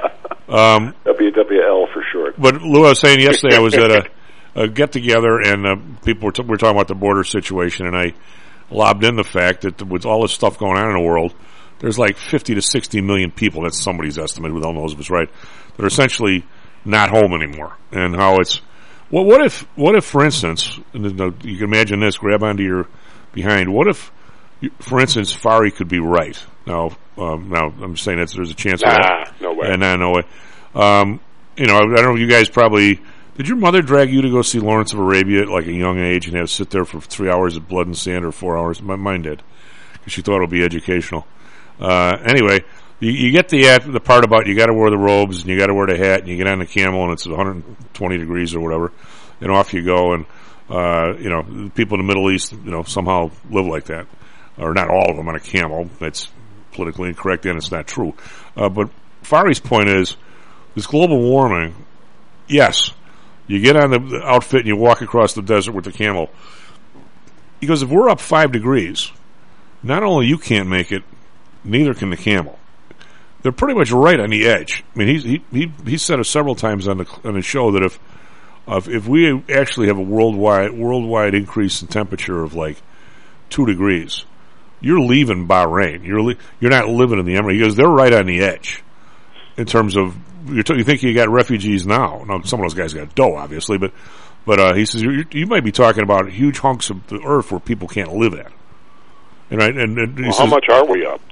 WWL for short. But Lou, I was saying yesterday, I was at a get together, and people were talking about the border situation, and I lobbed in the fact that with all this stuff going on in the world, there's like 50 to 60 million people. That's somebody's estimate. Who the hell knows if it's right? That are essentially not home anymore, and how it's what if for instance, and you can imagine this, grab onto your behind, what if for instance Fari could be right now I'm saying that there's a chance no way. No way. I don't know, you guys probably, did your mother drag you to go see Lawrence of Arabia at like a young age and have to sit there for 3 hours of blood and sand, or 4 hours? Mine did, because she thought it would be educational. Anyway, you get the part about you got to wear the robes and you got to wear the hat and you get on the camel and it's 120 degrees or whatever, and off you go. And people in the Middle East, somehow live like that, or not all of them on a camel. That's politically incorrect and it's not true. But Fari's point is this global warming. Yes, you get on the outfit and you walk across the desert with the camel. He goes, if we're up 5 degrees, not only you can't make it, neither can the camel. They're pretty much right on the edge. I mean, he said it several times on the show that if we actually have a worldwide increase in temperature of like 2 degrees, you're leaving Bahrain. You're not living in the Emirates. He goes, they're right on the edge. In terms of, you think you got refugees now. Now, some of those guys got dough, obviously, but he says you might be talking about huge hunks of the earth where people can't live at. And he says, how much are we up?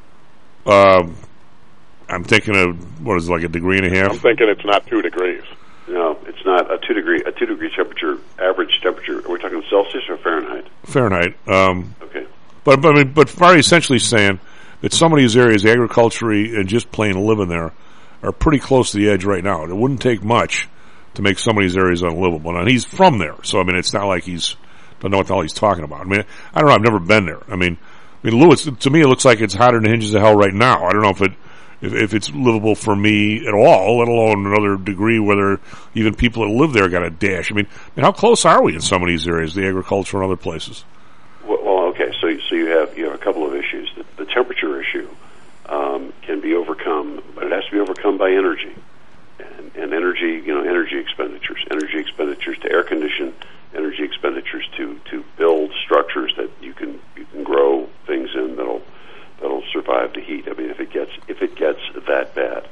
I'm thinking of, what is it, like a degree and a half? I'm thinking it's not 2 degrees. No, it's not a 2 degree temperature, average temperature. Are we talking Celsius or Fahrenheit? Fahrenheit. Okay. But Farley essentially saying that some of these areas, agriculture and just plain living there, are pretty close to the edge right now. It wouldn't take much to make some of these areas unlivable. And he's from there, so I mean, it's not like don't know what the hell he's talking about. I mean, I don't know. I've never been there. I mean, Lewis, to me, it looks like it's hotter than hinges of hell right now. I don't know if it's livable for me at all, let alone another degree, whether even people that live there got a dash. I mean, how close are we in some of these areas, the agriculture and other places? Well, okay, so you have a couple of issues. The temperature issue can be overcome, but it has to be overcome by energy, and energy expenditures to air condition, energy expenditures to build structures that you can grow things in that'll survive the heat. I mean, if it gets that bad,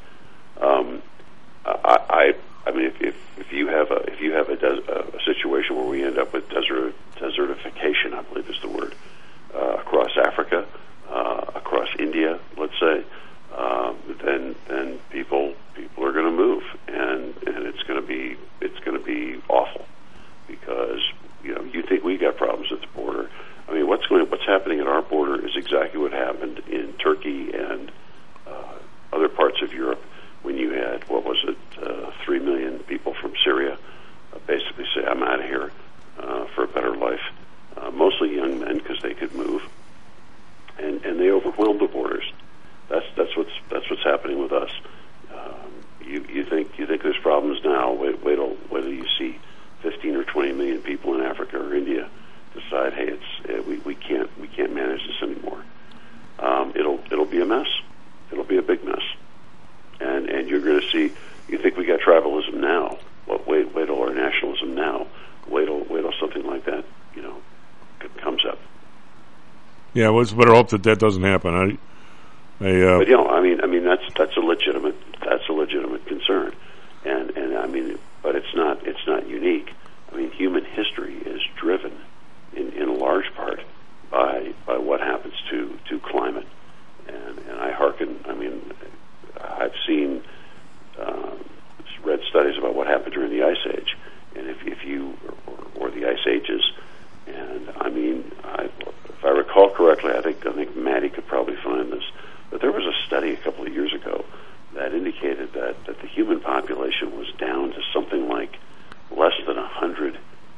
I mean, if you have a situation where we end up with desertification, I believe is the word, across Africa, across India, let's say, then people are going to move, and it's going to be awful, because you think we got problems at the border. I mean, what's happening at our border is exactly what happened in Turkey and other parts of Europe when you had 3 million people from Syria basically say, "I'm out of here for a better life." Mostly young men, because they could move, and they overwhelmed the borders. That's what's happening with us. You think there's problems now? Wait till you see 15 or 20 million people in Africa or India decide, hey, we can't manage this anymore. It'll be a mess. It'll be a big mess, and you're going to see. You think we got tribalism now? Well, wait till our nationalism now. Wait till something like that comes up. Yeah, well, it's better hope that doesn't happen. But I mean that's a legitimate concern, and I mean, but it's not unique. I mean, human history is driven in a large part by what happens to climate, and I hearken. I mean, I've seen read studies about what happened during the Ice Age, and if you or the Ice Ages, and I mean, if I recall correctly, I think Maddie could probably find this, but there was a study a couple of years ago that indicated that the human population was down to something like less than 100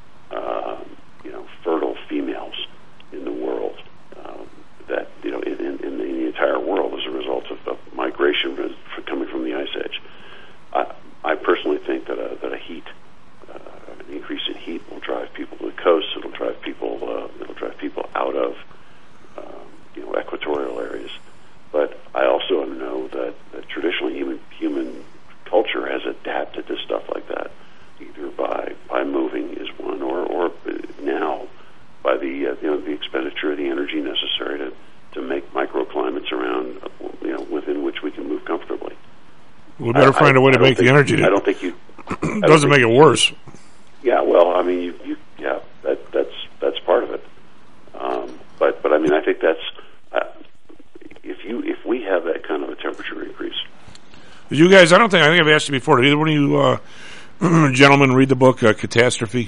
fertile females in the world, that in the entire world as a result of migration coming from the Ice Age. I personally think that a heat, an increase in heat, will drive people to the coast. It'll drive people out of equatorial areas. But I also know that traditionally human culture has adapted to stuff like that, either by moving is one, or now by the expenditure of the energy necessary to make microclimates around within which we can move comfortably. We better find a way to make the energy. I don't think you. Doesn't make it worse. Yeah, well, I mean, that's part of it. But I mean, I think that's if we have that kind of a temperature increase. Did you guys? I think I've asked you before. Did either one of you gentlemen read the book Catastrophe?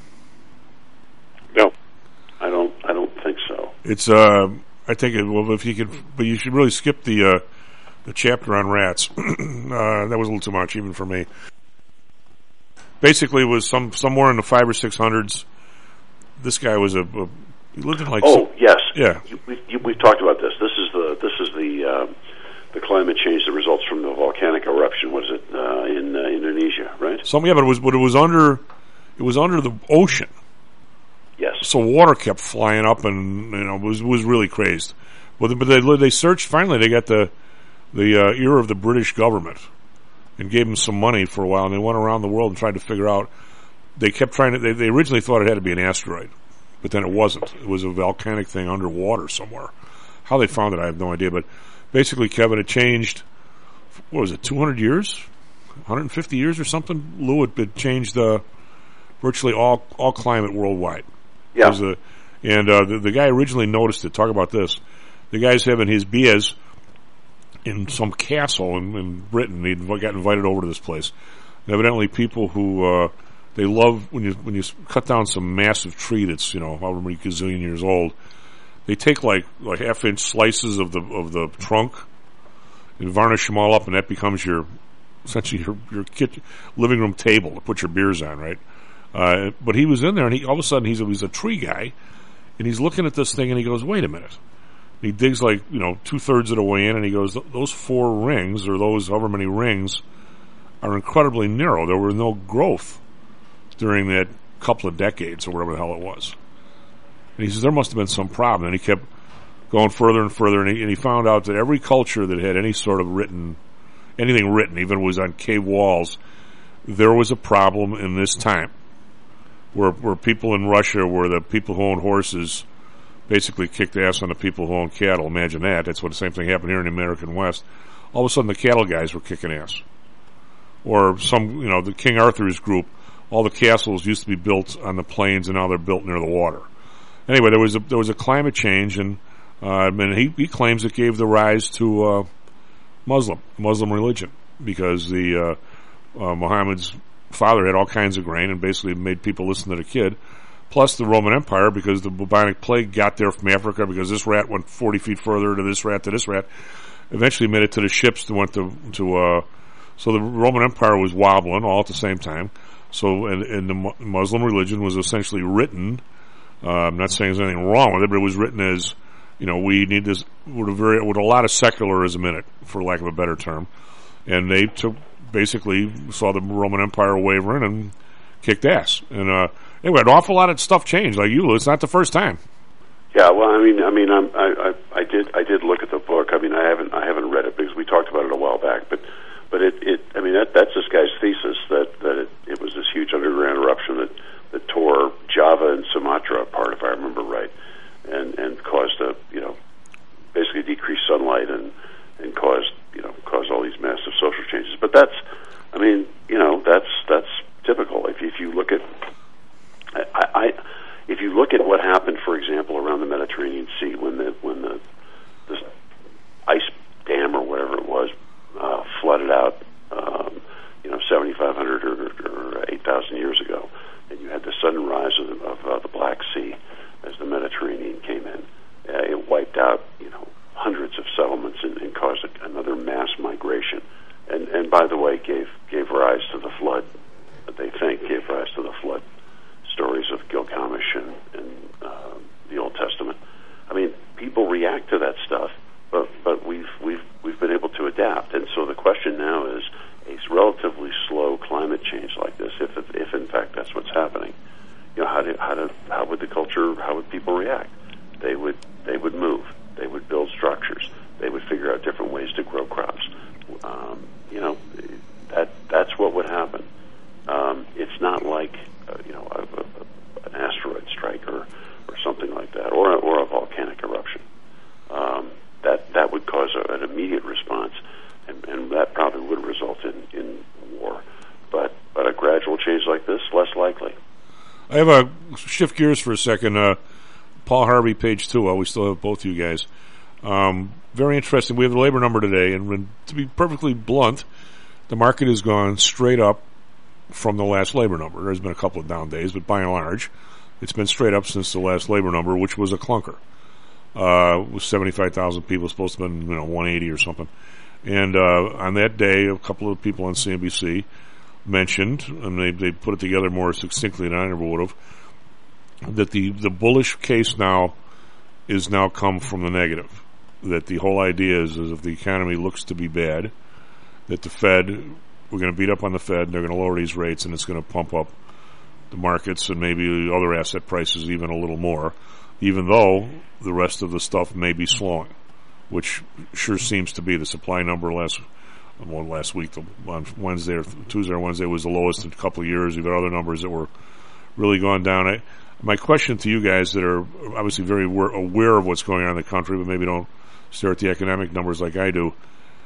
No, I don't think so. It's I think if you could, but you should really skip the chapter on rats. That was a little too much even for me. Basically, it was somewhere in the 500 or 600s. This guy was he lived in yes, yeah. We've talked about this. This is the climate change that results from the volcanic eruption. Was it in Indonesia, right? But it was under the ocean. Yes. So water kept flying up, and was really crazed. But they searched. Finally, they got the ear of the British government and gave them some money for a while, and they went around the world and tried to figure out. They kept trying to. They originally thought it had to be an asteroid, but then it wasn't. It was a volcanic thing underwater somewhere. How they found it, I have no idea. But basically, Kevin, it changed what was it, 200 years? 150 years or something? Lou had changed virtually all climate worldwide. Yeah. The guy originally noticed it. Talk about this. The guy's having his beers in some castle in Britain. He got invited over to this place. And evidently, people who they love when you cut down some massive tree that's however many gazillion years old. They take like half-inch slices of the trunk and varnish them all up, and that becomes essentially your kitchen, living room table to put your beers on, right? But he was in there, and all of a sudden he's a tree guy, and he's looking at this thing, and he goes, "Wait a minute." He digs 2/3 of the way in, and he goes, "Those 4 rings, or those however many rings, are incredibly narrow. There was no growth during that couple of decades, or whatever the hell it was." And he says, there must have been some problem. And he kept going further and further, and he found out that every culture that had any sort of anything written, even was on cave walls, there was a problem in this time. Where people in Russia, where the people who own horses basically kicked ass on the people who own cattle. Imagine that. That's what the same thing happened here in the American West. All of a sudden, the cattle guys were kicking ass. Or the King Arthur's group, all the castles used to be built on the plains, and now they're built near the water. Anyway, there was a climate change, and he claims it gave the rise to Muslim religion, because the Muhammad's father had all kinds of grain and basically made people listen to the kid. Plus the Roman Empire, because the bubonic plague got there from Africa, because this rat went 40 feet further to this rat, eventually made it to the ships that went to so the Roman Empire was wobbling all at the same time. So, and the Muslim religion was essentially written. I'm not saying there's anything wrong with it, but it was written as, we need this with a lot of secularism in it, for lack of a better term. And they basically saw the Roman Empire wavering and kicked ass. And anyway, an awful lot of stuff changed. Like you, it's not the first time. Yeah, well, I did look at the book. I haven't read it because we talked about it a while back, but that's this guy's thesis that it was this huge underground eruption that tore Java and Sumatra apart, if I remember right, and caused basically decreased sunlight and caused all these massive social changes. But that's typical. If you look at if you look at what happened, for example, around the Mediterranean Sea when the ice dam or whatever it was flooded out 7,500 or 8,000 years ago, and you had the sudden rise of the Black Sea as the Mediterranean came in. It wiped out hundreds of settlements and caused another mass migration, and by the way gave rise to the flood. They think gave rise to the flood stories of Gilgamesh and the Old Testament. I mean, people react to that stuff, but we've been able to adapt. And so the question now is a relatively slow climate change like this, if in fact that's what's happening. How would people react? They would move. They would build structures. They would figure out different ways to grow crops. That's what would happen. It's not like an asteroid strike or something like that, or a volcanic eruption. That would cause an immediate response, and that probably would result in war. But a gradual change like this, less likely. I have a shift gears for a second. Paul Harvey, page 2. We still have both of you guys. Very interesting. We have the labor number today, and to be perfectly blunt, the market has gone straight up from the last labor number. There's been a couple of down days, but by and large, it's been straight up since the last labor number, which was a clunker. With 75,000 people, supposed to have been 180 or something. And on that day, a couple of people on CNBC mentioned, and they put it together more succinctly than I ever would have, that the bullish case now is now come from the negative. That the whole idea is if the economy looks to be bad, that the Fed, we're going to beat up on the Fed, and they're going to lower these rates, and it's going to pump up the markets and maybe other asset prices even a little more, even though the rest of the stuff may be slowing, which sure seems to be. The supply number last week, on Wednesday or Tuesday or Wednesday, was the lowest in a couple of years. You've got other numbers that were really gone down. My question to you guys that are obviously very aware of what's going on in the country, but maybe don't stare at the economic numbers like I do,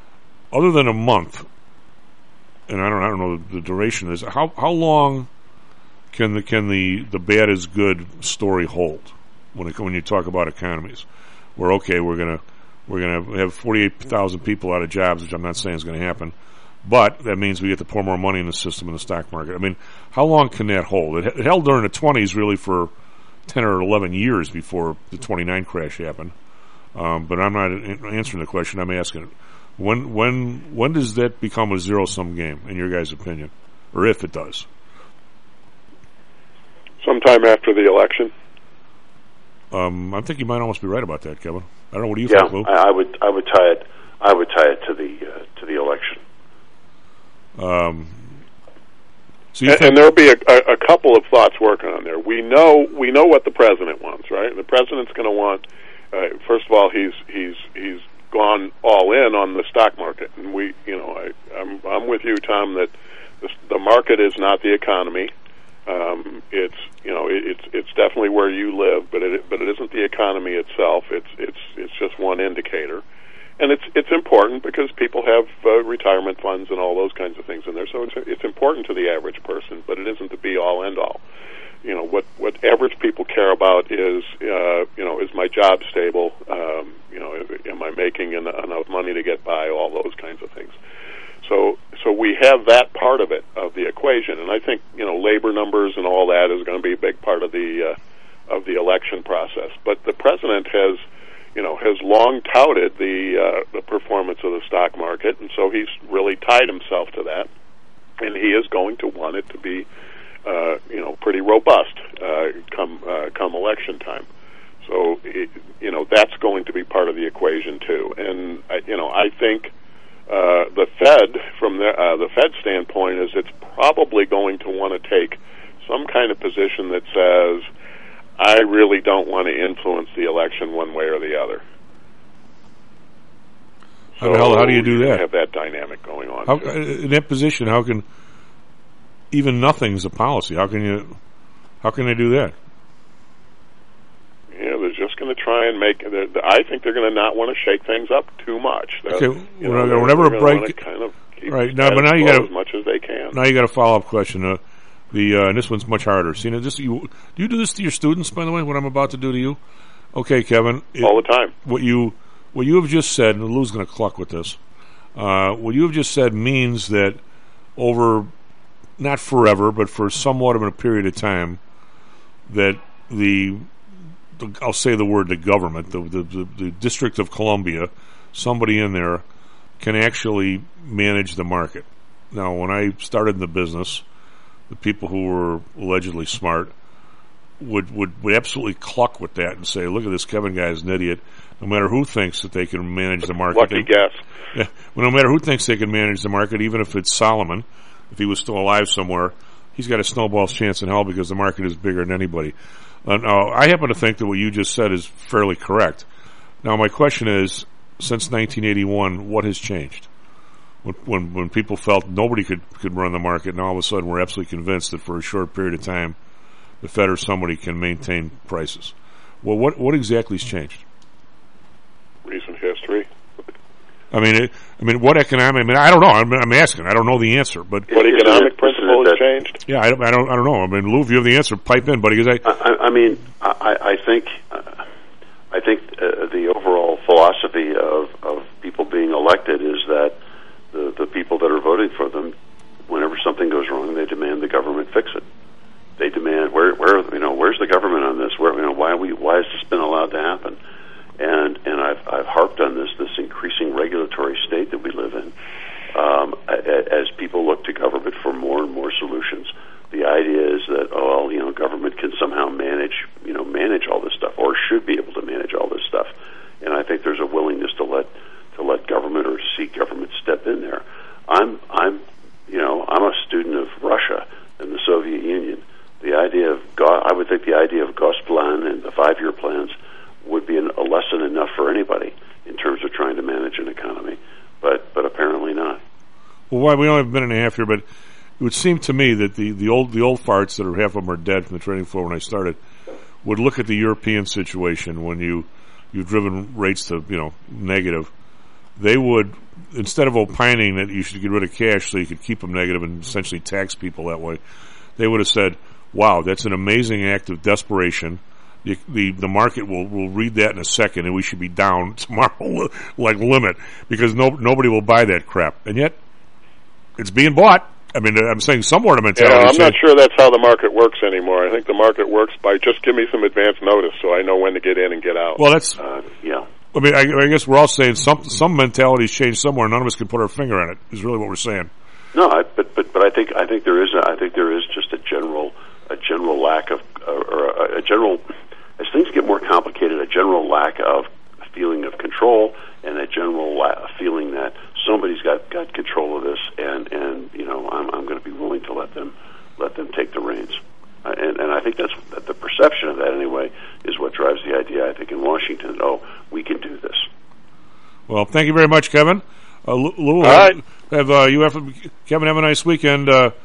other than a month, and I don't know the duration is, how long can the bad is good story hold when you talk about economies? Where we're gonna have 48,000 people out of jobs, which I'm not saying is going to happen, but that means we get to pour more money in the system in the stock market. I mean, how long can that hold? It held during the 20s really for 10 or 11 years before the 29 crash happened. But I'm not answering the question. I'm asking it. When does that become a zero-sum game, in your guys' opinion? Or if it does? Sometime after the election. I think you might almost be right about that, Kevin. I don't know. What do you think, Lou? I would tie it to the election. And there'll be a couple of thoughts working on there. We know what the president wants, right? The president's going to want. First of all, he's gone all in on the stock market, and I'm with you, Tom, that the market is not the economy. It's definitely where you live, but it isn't the economy itself. It's just one indicator, and it's important because people have retirement funds and all those kinds of things in there. So it's important to the average person, but it isn't the be all end all. What average people care about is is my job stable? Am I making enough money to get by? All those kinds of things. So we have that part of it, of the equation, and I think labor numbers and all that is going to be a big part of the election process. But the president has long touted the performance of the stock market, and so he's really tied himself to that, and he is going to want it to be pretty robust come election time. So that's going to be part of the equation too, and I think. The Fed, from the Fed standpoint, is it's probably going to want to take some kind of position that says, I really don't want to influence the election one way or the other. So how do you do that? Have that dynamic going on. In that position, how can even nothing's a policy? How can they do that? They're just going to try and make. I think they're going to not want to shake things up too much. Whenever a break, kind of keep right now, but now you got as much as they can. Now you got a follow-up question. And this one's much harder. See, do you do this to your students? By the way, what I'm about to do to you? Okay, Kevin. All the time. What you have just said, and Lou's going to cluck with this. What you have just said means that over, not forever, but for somewhat of a period of time, that I'll say the word the government, the District of Columbia, somebody in there can actually manage the market. Now, when I started in the business, the people who were allegedly smart would absolutely cluck with that and say, look at this Kevin guy is an idiot. No matter who thinks that they can manage the market. Lucky guess. Yeah, well, no matter who thinks they can manage the market, even if it's Solomon, if he was still alive somewhere, he's got a snowball's chance in hell because the market is bigger than anybody. Now, I happen to think that what you just said is fairly correct. Now, my question is, since 1981, what has changed? When people felt nobody could run the market, and all of a sudden we're absolutely convinced that for a short period of time, the Fed or somebody can maintain prices. Well, what exactly has changed? Recent history. I mean, what economic? I mean, I don't know. I'm asking. I don't know the answer, but what economic principle has changed? Yeah, I don't know. I mean, Lou, if you have the answer, pipe in, buddy. Because I think the overall philosophy of people being elected is that the people that are voting for them, whenever something goes wrong, they demand the government fix it. They demand where's the government on this? Why has this been allowed to happen? And I've harped on this increasing regulatory state that we live in, as people look to government for more and more solutions. The idea is that government can somehow manage all this stuff, or should be able to manage all this stuff. And I think there's a willingness to let government or see government step in there. I'm a student of Russia and the Soviet Union. I would think the idea of Gosplan and the 5-year plans would be a lesson enough for anybody in terms of trying to manage an economy, but apparently not. Well, we only have a minute and a half here, but it would seem to me that the old farts that are half of them are dead from the trading floor when I started would look at the European situation when you've driven rates to negative. They would instead of opining that you should get rid of cash so you could keep them negative and essentially tax people that way, they would have said, wow, that's an amazing act of desperation. The market will read that in a second, and we should be down tomorrow like limit, because nobody will buy that crap. And yet, it's being bought. I mean, I'm saying somewhere the mentality. Yeah, I'm not sure that's how the market works anymore. I think the market works by just give me some advance notice so I know when to get in and get out. Well, that's yeah. I mean, I guess we're all saying some mentalities change somewhere. None of us can put our finger on it. Is really what we're saying. No, but I think there is just a general lack of or a general, as things get more complicated, a general lack of a feeling of control and a general feeling that somebody's got control of this, and I'm going to be willing to let them take the reins. And I think that's the perception of that anyway is what drives the idea, I think, in Washington. Oh, we can do this. Well, thank you very much, Kevin. Lou, right. Kevin, have a nice weekend.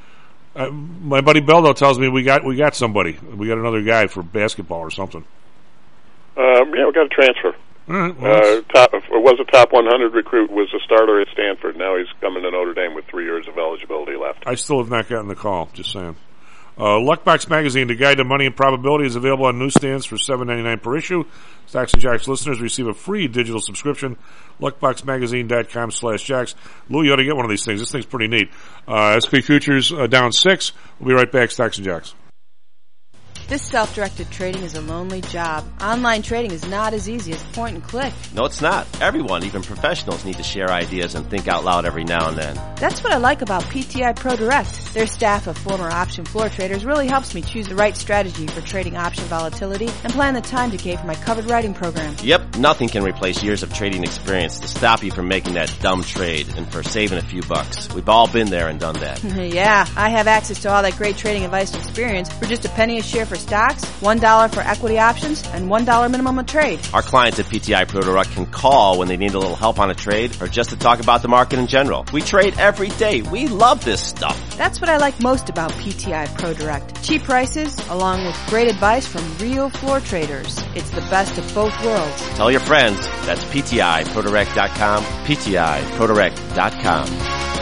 My buddy Beldo tells me we got somebody. We got another guy for basketball or something. Yeah, we got a transfer. All right, well, was a top 100 recruit, was a starter at Stanford. Now he's coming to Notre Dame with 3 years of eligibility left. I still have not gotten the call, just saying. Luckbox Magazine, the guide to money and probability, is available on newsstands for $7.99 per issue. Stocks and Jocks listeners receive a free digital subscription. Luckboxmagazine.com/Jocks. Lou, you ought to get one of these things. This thing's pretty neat. SP Futures down 6. We'll be right back. Stocks and Jocks. This self-directed trading is a lonely job. Online trading is not as easy as point and click. No, it's not. Everyone, even professionals, need to share ideas and think out loud every now and then. That's what I like about PTI Pro Direct. Their staff of former option floor traders really helps me choose the right strategy for trading option volatility and plan the time decay for my covered writing program. Yep, nothing can replace years of trading experience to stop you from making that dumb trade and for saving a few bucks. We've all been there and done that. Yeah, I have access to all that great trading advice and experience for just a penny a share for stocks, $1 for equity options, and $1 minimum a trade. Our clients at PTI Pro Direct can call when they need a little help on a trade or just to talk about the market in general. We trade every day. We love this stuff. That's what I like most about PTI Pro Direct. Cheap prices, along with great advice from real floor traders. It's the best of both worlds. Tell your friends. That's PTIProDirect.com, PTIProDirect.com.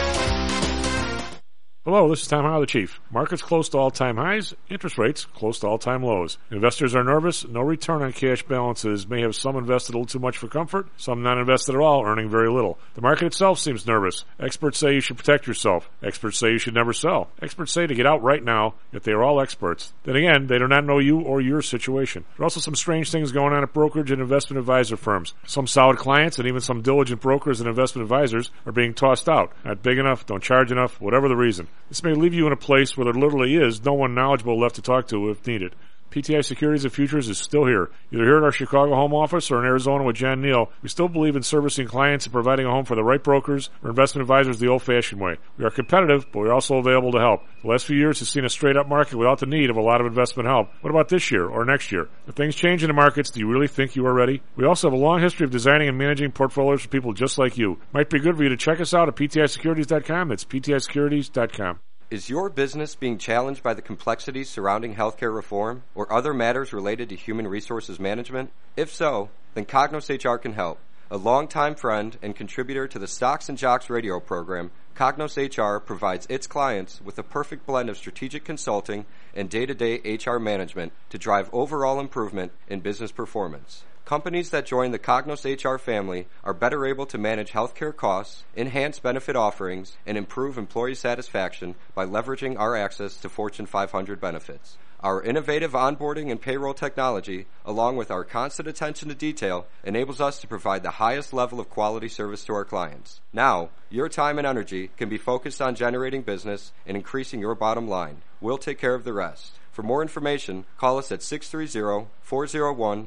Hello, this is Tom Howell, the Chief. Markets close to all-time highs, interest rates close to all-time lows. Investors are nervous. No return on cash balances may have some invested a little too much for comfort, some not invested at all, earning very little. The market itself seems nervous. Experts say you should protect yourself. Experts say you should never sell. Experts say to get out right now, yet they are all experts. Then again, they do not know you or your situation. There are also some strange things going on at brokerage and investment advisor firms. Some solid clients and even some diligent brokers and investment advisors are being tossed out. Not big enough, don't charge enough, whatever the reason. This may leave you in a place where there literally is no one knowledgeable left to talk to if needed. PTI Securities and Futures is still here. Either here at our Chicago home office or in Arizona with John Neal, we still believe in servicing clients and providing a home for the right brokers or investment advisors the old-fashioned way. We are competitive, but we're also available to help. The last few years have seen a straight-up market without the need of a lot of investment help. What about this year or next year? If things change in the markets, do you really think you are ready? We also have a long history of designing and managing portfolios for people just like you. Might be good for you to check us out at PTISecurities.com. That's PTISecurities.com. Is your business being challenged by the complexities surrounding healthcare reform or other matters related to human resources management? If so, then Cognos HR can help. A longtime friend and contributor to the Stocks and Jocks radio program, Cognos HR provides its clients with a perfect blend of strategic consulting and day-to-day HR management to drive overall improvement in business performance. Companies that join the Cognos HR family are better able to manage healthcare costs, enhance benefit offerings, and improve employee satisfaction by leveraging our access to Fortune 500 benefits. Our innovative onboarding and payroll technology, along with our constant attention to detail, enables us to provide the highest level of quality service to our clients. Now, your time and energy can be focused on generating business and increasing your bottom line. We'll take care of the rest. For more information, call us at 630-401-8810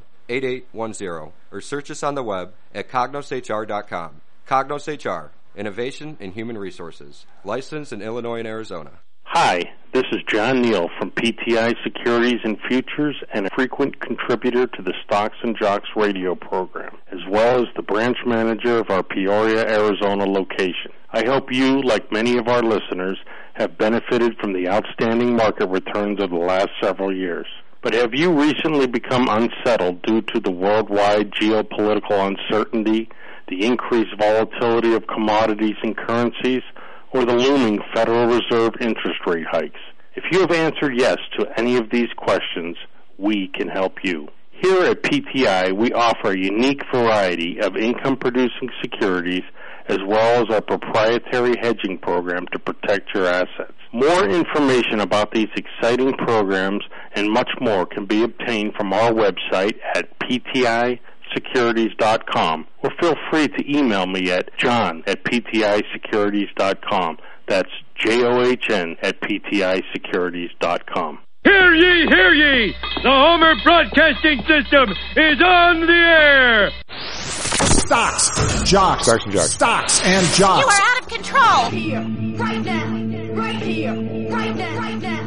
or search us on the web at cognoshr.com. Cognos HR, Innovation in Human Resources, licensed in Illinois and Arizona. Hi, this is John Neal from PTI Securities and Futures and a frequent contributor to the Stocks and Jocks radio program, as well as the branch manager of our Peoria, Arizona location. I hope you, like many of our listeners, have benefited from the outstanding market returns of the last several years. But have you recently become unsettled due to the worldwide geopolitical uncertainty, the increased volatility of commodities and currencies, or the looming Federal Reserve interest rate hikes? If you have answered yes to any of these questions, we can help you. Here at PTI, we offer a unique variety of income-producing securities as well as our proprietary hedging program to protect your assets. More information about these exciting programs and much more can be obtained from our website at ptisecurities.com, or feel free to email me at john@ptisecurities.com. That's JOHN@ptisecurities.com. Hear ye, hear ye! The Homer Broadcasting System is on the air! Stocks, jocks, Stocks and jocks. Stocks and jocks. You are out of control! Here, right now, right here, right now, right now.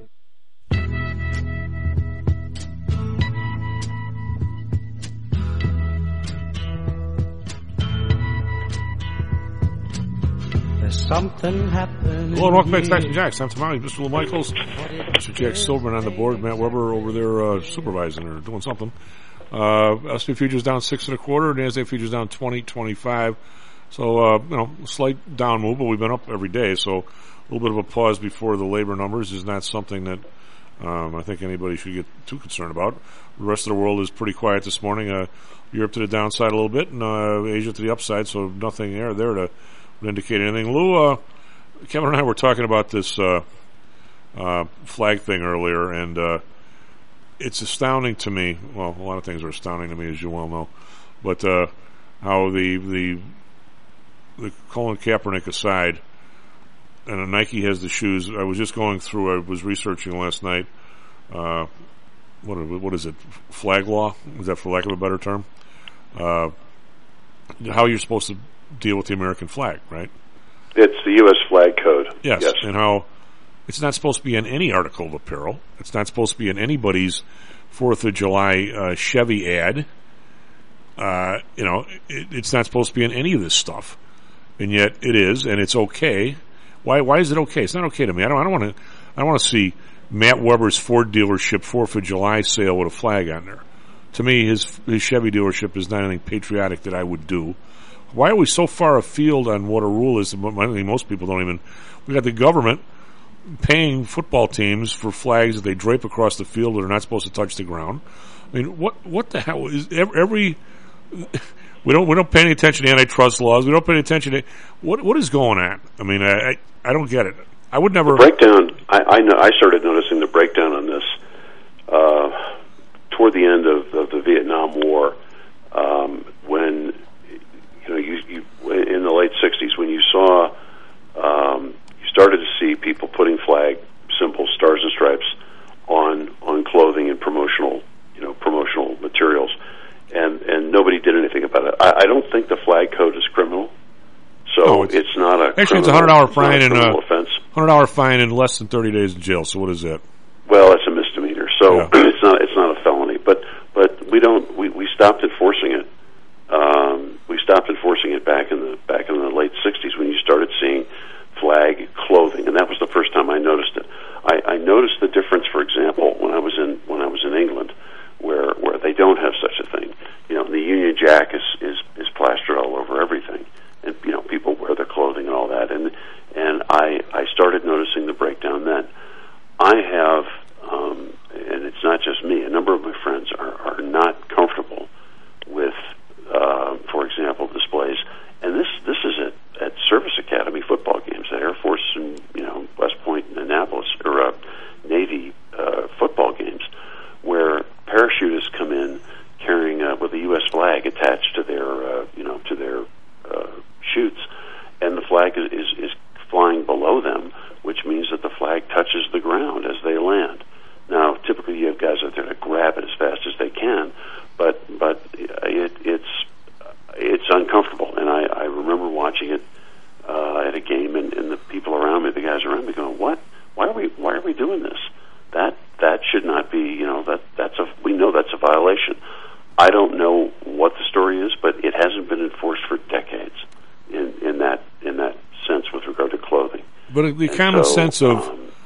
There's something happening. Hello and welcome back to Stocks and Jocks. I'm Tamale, Mr. Lou Michaels, Mr. Jack Silverman on the board, Matt Weber over there supervising or doing something. S&P futures down 6 1/4, NASDAQ futures down 20.25. So slight down move, but we've been up every day. So a little bit of a pause before the labor numbers is not something that I think anybody should get too concerned about. The rest of the world is pretty quiet this morning. Europe to the downside a little bit, and Asia to the upside. So nothing there to indicate anything. Lou, Kevin and I were talking about this flag thing earlier, and it's astounding to me. Well, a lot of things are astounding to me, as you well know. But how the Colin Kaepernick aside, and Nike has the shoes. I was just going through. I was researching last night. What is it? Flag law? Is that for lack of a better term? How you're supposed to deal with the American flag, right? It's the U.S. flag code. Yes, and how it's not supposed to be in any article of apparel. It's not supposed to be in anybody's 4th of July Chevy ad. It's not supposed to be in any of this stuff, and yet it is, and it's okay. Why is it okay? It's not okay to me. I don't want to see Matt Weber's Ford dealership 4th of July sale with a flag on there. To me, his Chevy dealership is not anything patriotic that I would do. Why are we so far afield on what a rule is? I think most people don't even. We got the government paying football teams for flags that they drape across the field that are not supposed to touch the ground. I mean, what the hell is every? We don't pay any attention to antitrust laws. We don't pay any attention to what is going on. I mean, I don't get it. I would never the breakdown. I started noticing the breakdown on this toward the end of the Vietnam War, when you in the late '60s, when you saw you started to see people putting flag symbols, stars and stripes on clothing and promotional materials, and nobody did anything about it. I don't think the flag code is criminal. So it's not a actually. It's a $100 fine and offense. $100 fine and less than 30 days in jail. So what is that? Well, it's a misdemeanor. So it's not a felony. But we stopped enforcing it. We stopped enforcing it back in the late '60s when you started seeing flag clothing, and that was the first time I noticed it. I noticed the difference, for example, when I was in England, where they don't have such a thing. The Union Jack is plastered all over everything. And people wear their clothing and all that, and I started noticing the breakdown then. I have, and it's not just me. A number of my friends are not comfortable with, for example, displays. And this is at Service Academy football games, at Air Force and West Point and Annapolis, or Navy football games, where parachutists come in carrying with a U.S. flag attached to their chutes, and the flag is flying below them, which means that the flag touches the ground as they land. Now, typically you have guys out there to grab it as fast as they can, but it's uncomfortable. And I remember watching it at a game, and the people around me, the guys around me, going, "What? Why are we doing this? That should not be. We know that's a violation." I don't know what the story is, but it hasn't been enforced for decades in that sense with regard to clothing. But the common sense of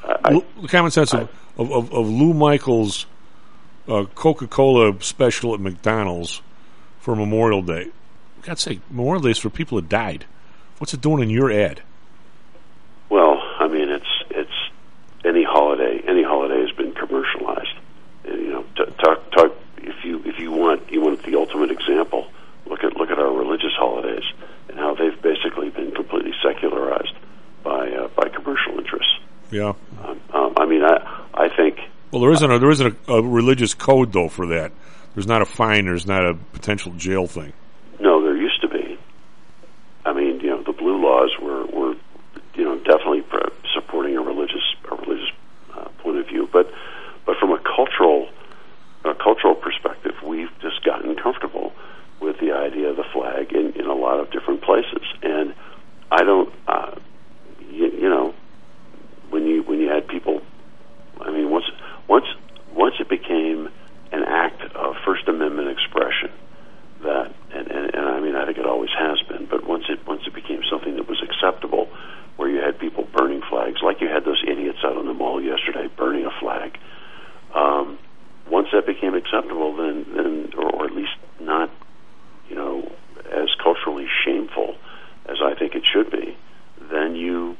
Lou Michaels' Coca-Cola special at McDonald's for Memorial Day God's sake, Memorial Day is for people that died. What's it doing in your ad? Well, I mean, it's any holiday. Any holiday has been commercialized. And, you know, talk. If you want the ultimate example, look at our religious holidays and how they've basically been completely secularized by commercial interests. Yeah. I mean, I think. Well, there isn't a religious code though for that. There's not a fine. There's not a potential jail thing. No, there used to be. I mean, you know, the blue laws were you know, definitely supporting a religious point of view, but from a cultural perspective, we've just gotten comfortable with the idea of the flag in a lot of different places, and I don't, you know, when you had people, I mean, once it became an act of First Amendment expression, that and I mean, I think it always has been, but once it became something that was acceptable, where you had people burning flags, like you had those idiots out on the mall yesterday burning a flag. Once that became acceptable, then or at least not, you know, as culturally shameful as I think it should be, then you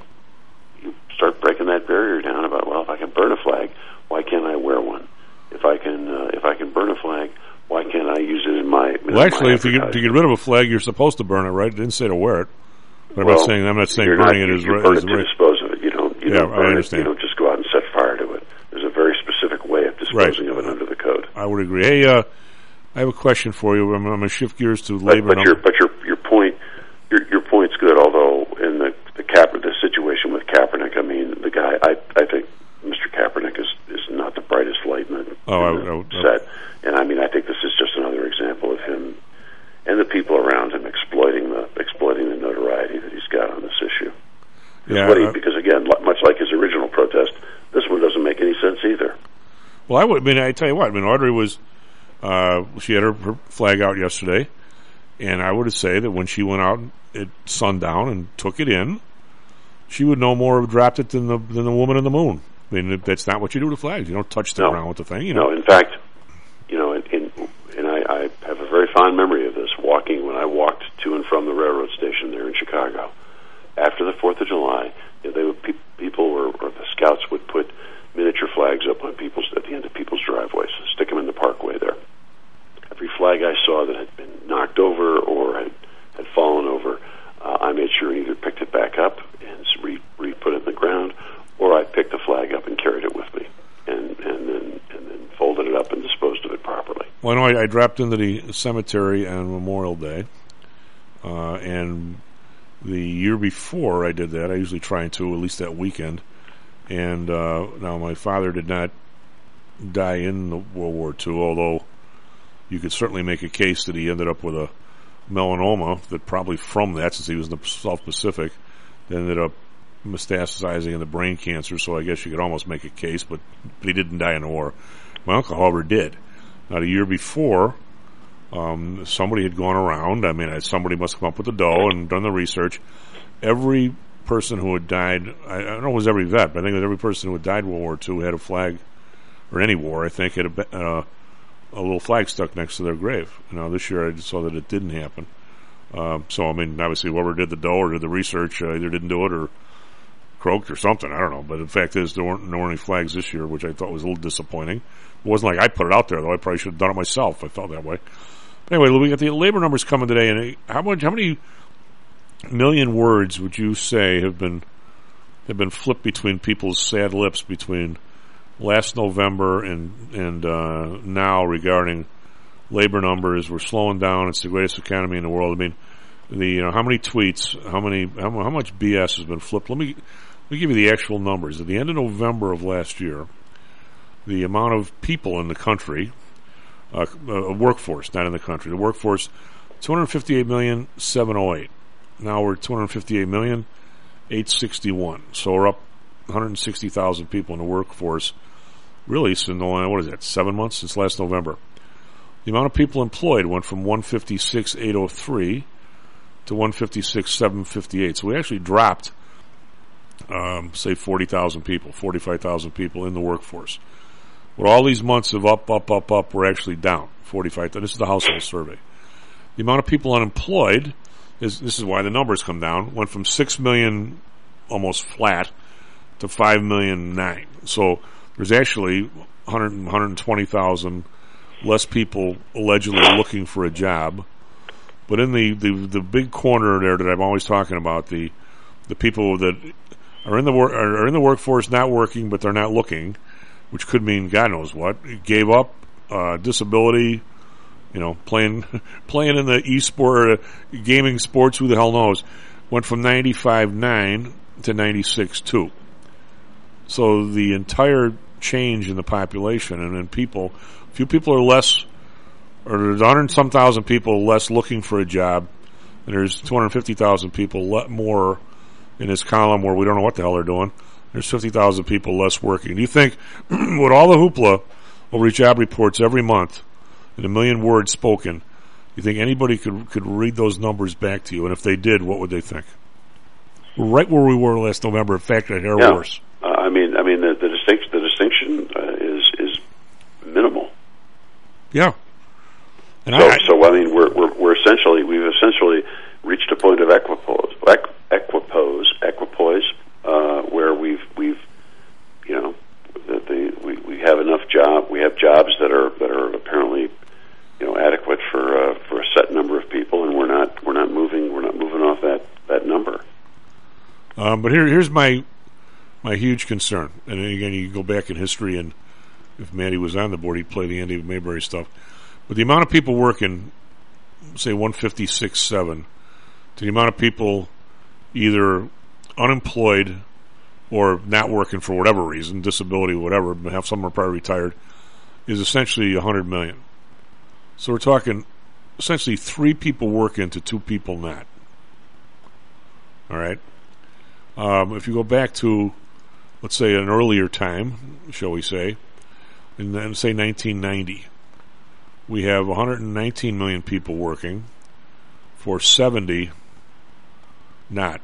start breaking that barrier down about, well, if I can burn a flag, why can't I wear one? If I can burn a flag, why can't I use it in my? Well, actually, to get rid of a flag, you're supposed to burn it, right? It didn't say to wear it. But I'm not saying burning it is right. Burn it to dispose of it. You don't I understand. You don't just go out and set fire to it. There's a very specific way of disposing of it under the code. I would agree. Hey, I have a question for you. I'm going to shift gears to labor. But your point's good. Although in the situation with Kaepernick, I mean, the guy, I think Mr. Kaepernick is not the brightest light in the set. And I mean, I think this is just another example of him and the people around him exploiting the notoriety that he's got on this issue. Yeah, because again, much like his original protest, this one doesn't make any sense either. Well, I tell you what, Audrey was, she had her flag out yesterday, and I would say that when she went out at sundown and took it in, she would no more have dropped it than the woman in the moon. I mean, that's not what you do with flags. You don't touch the ground with the thing. You know? No, in fact, you know, and I have a very fond memory of this. When I walked to and from the railroad station there in Chicago, after the 4th of July, you know, people or the scouts would put miniature flags up on at the end of people's driveways, stick them in the parkway there. Every flag I saw that had been knocked over or had fallen over, I made sure and either picked it back up and re-put it in the ground, or I picked the flag up and carried it with me, and then folded it up and disposed of it properly. Well, I know I dropped into the cemetery on Memorial Day, and the year before I did that, I usually try to, at least that weekend, and now my father did not die in the World War II, although you could certainly make a case that he ended up with a melanoma that probably from that, since he was in the South Pacific, ended up metastasizing into brain cancer, so I guess you could almost make a case, but he didn't die in the war. My uncle, however, did. Now, the year before, somebody had gone around, somebody must have come up with the dough and done the research. Every person who had died, I don't know if it was every vet, but I think it was every person who had died in World War II had a flag, or any war, I think, had a little flag stuck next to their grave. This year I saw that it didn't happen. So, obviously, whoever did the dough or did the research either didn't do it or croaked or something, I don't know. But the fact is, there weren't any flags this year, which I thought was a little disappointing. It wasn't like I put it out there, though. I probably should have done it myself. I felt that way. But anyway, we got the labor numbers coming today, and how many million words would you say have been flipped between people's sad lips between last November and now regarding labor numbers? We're slowing down. It's the greatest economy in the world. How many tweets, how much BS has been flipped? Let me give you the actual numbers. At the end of November of last year, the amount of people in the country, workforce, not in the country, the workforce, 258,708,000. Now we're 258,861,000. So we're up 160,000 people in the workforce, really, since 7 months since last November. The amount of people employed went from 156,803 to 156,758. So we actually dropped, say 40,000 people, 45,000 people in the workforce. With all these months of up, we're actually down 45,000. This is the household survey. the amount of people unemployed this is why the numbers come down. Went from 6 million, almost flat, to 5,000,009. So there's actually 120,000 less people allegedly looking for a job. But in the big corner there that I'm always talking about, the people that are in the workforce not working, but they're not looking, which could mean God knows what, gave up, disability, playing in the e-sport, gaming sports, who the hell knows, went from 95.9 to 96.2. So the entire change in the population and in people, few people are less, or there's 100 and some thousand people less looking for a job, and there's 250,000 people more in this column where we don't know what the hell they're doing. There's 50,000 people less working. Do you think, with all the hoopla over these job reports every month, in 1 million words spoken, you think anybody could read those numbers back to you? And if they did, what would they think? We're right where we were last November. In fact, they're worse. I mean, the distinction is minimal. Yeah. And so I mean, we've essentially reached a point of equipoise, where we have enough we have jobs that are apparently adequate for a set number of people, and we're not moving off that number. But here's my huge concern, and again, you go back in history, and if Matty was on the board, he'd play the Andy Mayberry stuff. But the amount of people working, say 156.7, to the amount of people either unemployed or not working for whatever reason, disability, whatever, but some are probably retired, is essentially 100 million. So we're talking essentially 3 people working to 2 people not. All right? If you go back to, let's say, an earlier time, shall we say, and then say 1990, we have 119 million people working for 70 not.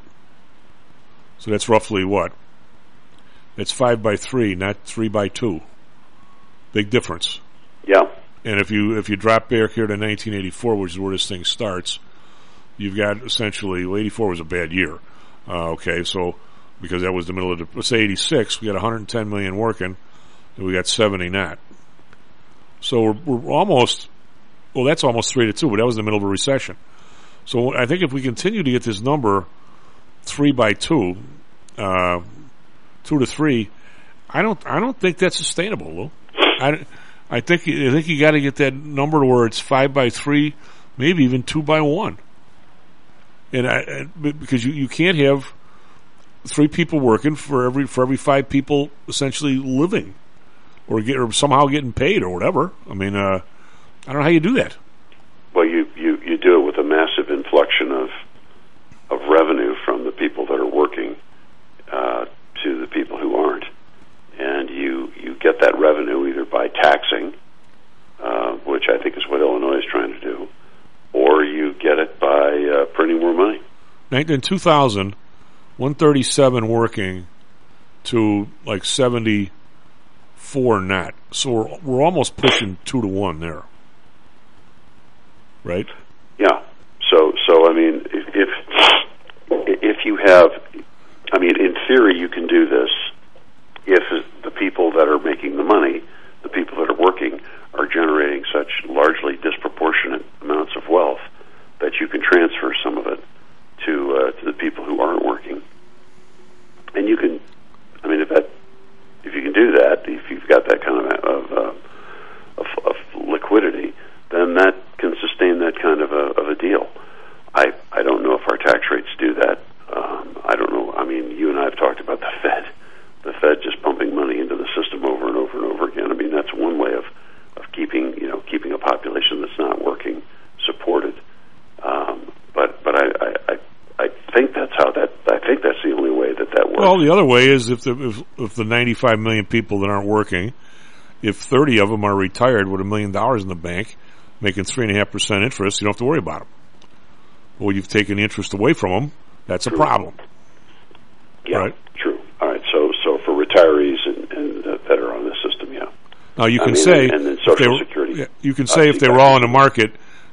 So that's roughly what? It's 5 by 3, not 3 by 2. Big difference. Yeah. And if you drop back here to 1984, which is where this thing starts, you've got essentially, 84 was a bad year. Okay, so because that was the middle of the, let's say 86, we got 110 million working, and we got 70 not. So we're almost, well, that's almost 3 to 2, but that was in the middle of a recession. So I think if we continue to get this number 3 by 2, 2 to 3, I don't think that's sustainable, Lou. I think you got to get that number where it's 5 by 3, maybe even 2 by 1. And because you can't have 3 people working for every 5 people essentially living, or somehow getting paid or whatever. I mean, I don't know how you do that. Well, you do it with a massive inflection of revenue from the people that are working to the people who aren't, and you get that revenue either by taxing, which I think is what Illinois is trying to do, or you get it by printing more money. In 2000, 137 working to like 74 not. So we're almost pushing 2 to 1 there, right? Yeah. So I mean, if you have, I mean, in theory, you can do this if the people that are making the money, the people that are working, are generating such largely disproportionate amounts of wealth that you can transfer some of it to the people who aren't working. And you can, I mean, if you can do that, if you've got that kind of liquidity, then that can sustain that kind of a deal. I don't know if our tax rates do that. I don't know. I mean, you and I have talked about the Fed. The Fed just pumping money into the system over and over and over again. I mean, that's one way of keeping a population that's not working supported. But I think that's how that. I think that's the only way that works. Well, the other way is if the 95 million people that aren't working, if 30 of them are retired with $1 million in the bank, making 3.5% interest, you don't have to worry about them. Well, you've taken the interest away from them. That's a problem. Yeah, right? True. All right. So for retirees and that are on the system, yeah. Now you can say and then Social Security. Yeah, you can say if they were all in the market,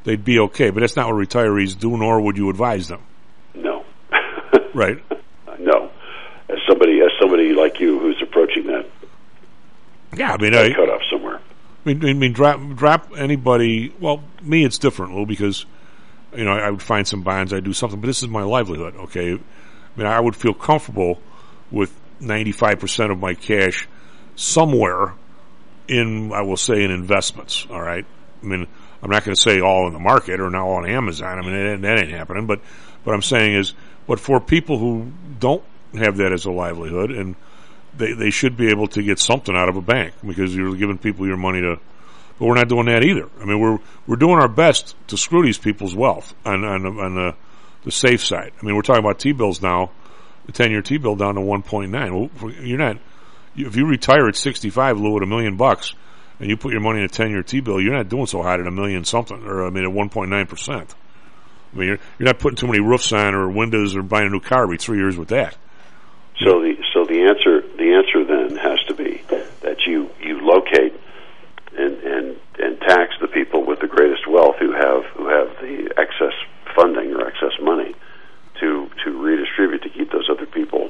they'd be okay. But that's not what retirees do, nor would you advise them. No. Right. No. As somebody like you who's approaching that. Yeah, I mean, cut off somewhere. I mean, drop anybody. Well, me, it's different, Lou, because I would find some bonds, I'd do something, but this is my livelihood. Okay, I mean, I would feel comfortable with 95% of my cash somewhere in, I will say, in investments. All right, I mean, I'm not going to say all in the market or now on Amazon. I mean, that ain't happening. But what I'm saying is, but for people who don't have that as a livelihood, and they should be able to get something out of a bank, because you're giving people your money to. But we're not doing that either. I mean, we're doing our best to screw these people's wealth on the safe side. I mean, we're talking about T-bills now, the 10-year T-bill down to 1.9. Well, you're not. If you retire at 65, Lou, at $1 million, and you put your money in a 10-year T-bill, you're not doing so hot at $1 million something, or I mean, at 1.9%. I mean, you're not putting too many roofs on or windows or buying a new car every 3 years with that. So the answer then has to be that you locate and tax the people with the greatest wealth who have the excess funding or excess money to redistribute to keep those other people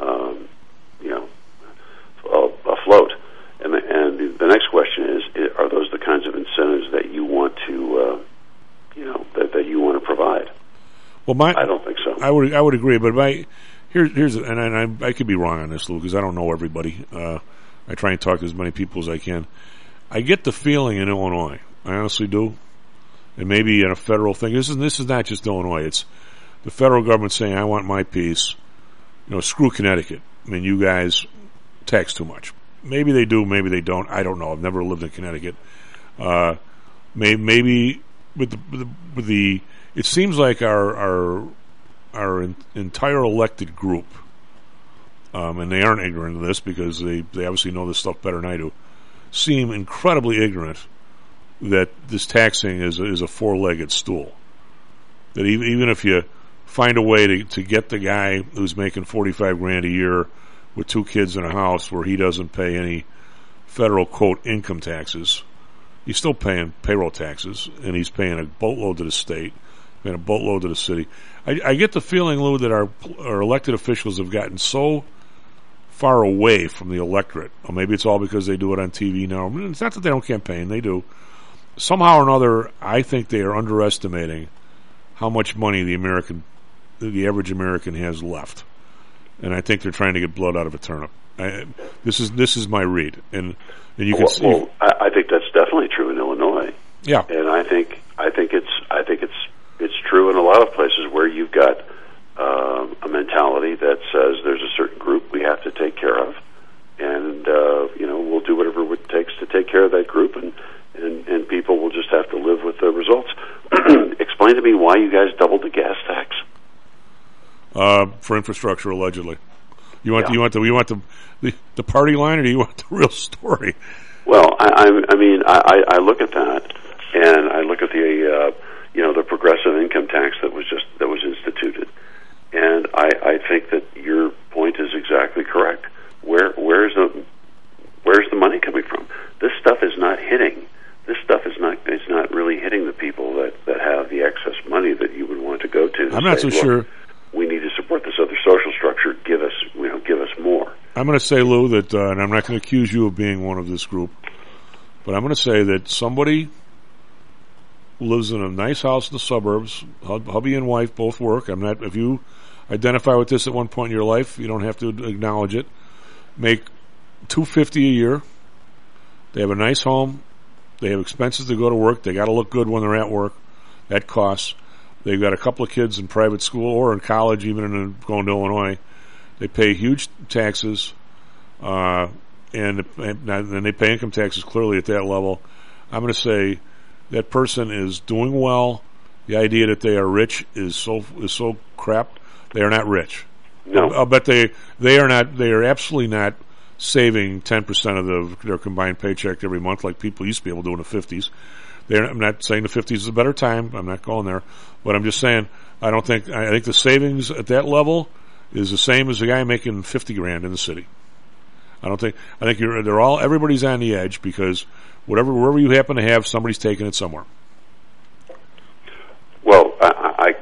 afloat. And the next question is, are those the kinds of incentives that you want to that you want to provide? Well, I don't think so. I would agree, but here's and I could be wrong on this, Lou, because I don't know everybody. I try and talk to as many people as I can. I get the feeling in Illinois, I honestly do, and maybe in a federal thing. This is not just Illinois. It's the federal government saying, "I want my piece." Screw Connecticut. I mean, you guys tax too much. Maybe they do, maybe they don't. I don't know. I've never lived in Connecticut. Maybe with the it seems like our entire elected group, and they aren't ignorant of this because they obviously know this stuff better than I do, seem incredibly ignorant that this taxing is a four-legged stool. That even if you find a way to get the guy who's making $45,000 a year with 2 kids in a house where he doesn't pay any federal, quote, income taxes, he's still paying payroll taxes, and he's paying a boatload to the state, paying a boatload to the city. I get the feeling, Lou, that our elected officials have gotten so far away from the electorate. Or maybe it's all because they do it on TV now. I mean, it's not that they don't campaign. They do. Somehow or another, I think they are underestimating how much money the average American has left. And I think they're trying to get blood out of a turnip. This is my read. And you can see. Well, I think that's definitely true in Illinois. Yeah. And I think it's true in a lot of places where you've got a mentality that says there's a certain group we have to take care of, and we'll do whatever it takes to take care of that group, and people will just have to live with the results. Explain to me why you guys doubled the gas tax. For infrastructure, allegedly. You want the party line, or do you want the real story? Well, I look at that, and I look at the progressive income tax that was instituted, and I think that your point is exactly correct. Where's the money coming from? This stuff is not hitting. This stuff is not really hitting the people that have the excess money that you would want to go to. I'm not so sure. We need to support this other social structure. Give us more. I'm going to say, Lou, that, and I'm not going to accuse you of being one of this group, but I'm going to say that somebody who lives in a nice house in the suburbs, hubby and wife both work. If you identify with this at one point in your life, you don't have to acknowledge it. Make $250 a year. They have a nice home. They have expenses to go to work. They got to look good when they're at work. That costs. They've got a couple of kids in private school or in college, even going to Illinois. They pay huge taxes, and they pay income taxes clearly at that level. I'm going to say that person is doing well. The idea that they are rich is so crap. They are not rich. No. I'll bet they are not. They are absolutely not saving 10% of their combined paycheck every month like people used to be able to do in the 50s. I'm not saying the 50s is a better time. I'm not going there. But I'm just saying, I think the savings at that level is the same as a guy making $50,000 in the city. I think everybody's on the edge because wherever you happen to have, somebody's taking it somewhere.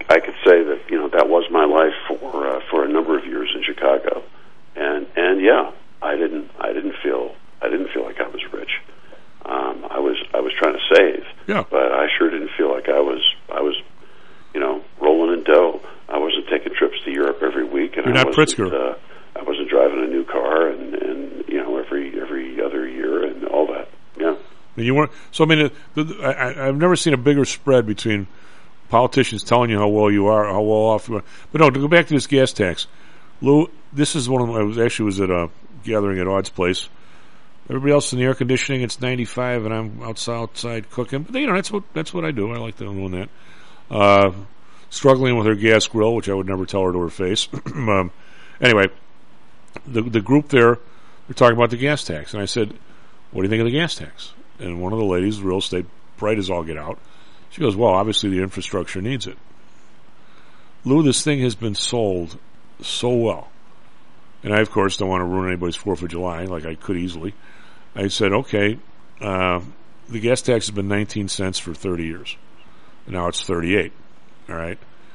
I could say that that was my life for a number of years in Chicago, and yeah, I didn't feel like I was rich. I was trying to save, but I sure didn't feel like I was rolling in dough. I wasn't taking trips to Europe every week, and I wasn't driving a new car and every other year and all that. Yeah. You weren't. So I mean, I've never seen a bigger spread between politicians telling you how well you are, how well off you are. But no, to go back to this gas tax, Lou. This is one of my. I was at a gathering at Odd's place. Everybody else in the air conditioning, it's 95, and I'm outside cooking. But that's what I do. I like doing that. Struggling with her gas grill, which I would never tell her to her face. Anyway, the group there, they're talking about the gas tax, and I said, "What do you think of the gas tax?" And one of the ladies, real estate, bright as all get out, she goes, "Well, obviously the infrastructure needs it." Lou, this thing has been sold so well, and I, of course, don't want to ruin anybody's 4th of July, like I could easily. I said, "Okay, the gas tax has been 19 cents for 30 years. Now it's 38. All right.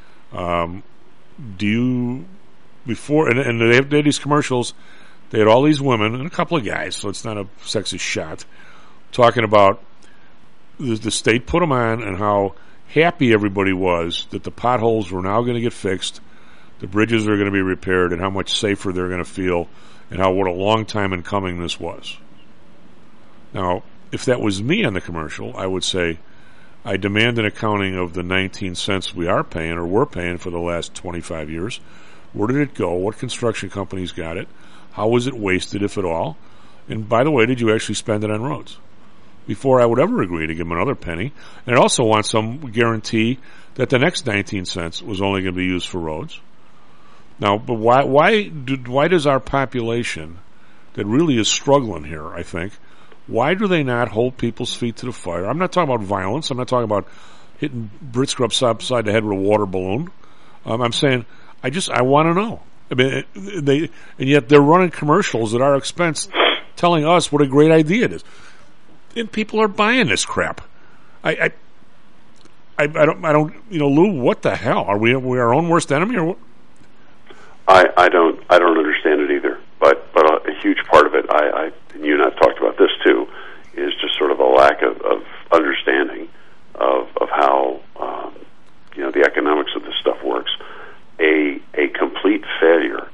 Do you before and they had these commercials? They had all these women and a couple of guys, so it's not a sexist shot, talking about the state put them on and how happy everybody was that the potholes were now going to get fixed, the bridges are going to be repaired, and how much safer they're going to feel, and how what a long time in coming this was." Now, if that was me on the commercial, I would say, I demand an accounting of the 19 cents we are paying or were paying for the last 25 years. Where did it go? What construction companies got it? How was it wasted, if at all? And by the way, did you actually spend it on roads? Before I would ever agree to give them another penny. And I also want some guarantee that the next 19 cents was only going to be used for roads. Now, but why does our population that really is struggling here, I think, why do they not hold people's feet to the fire? I'm not talking about violence. I'm not talking about hitting Brit Scrubs upside the head with a water balloon. I'm saying, I want to know. I mean, and yet they're running commercials at our expense, telling us what a great idea it is, and people are buying this crap. I don't. Lou, what the hell? Are we our own worst enemy, or what? I don't understand it either. But a huge part of it, and you and I've talked about this too, is just sort of a lack of understanding of how the economics of this stuff works. A complete failure.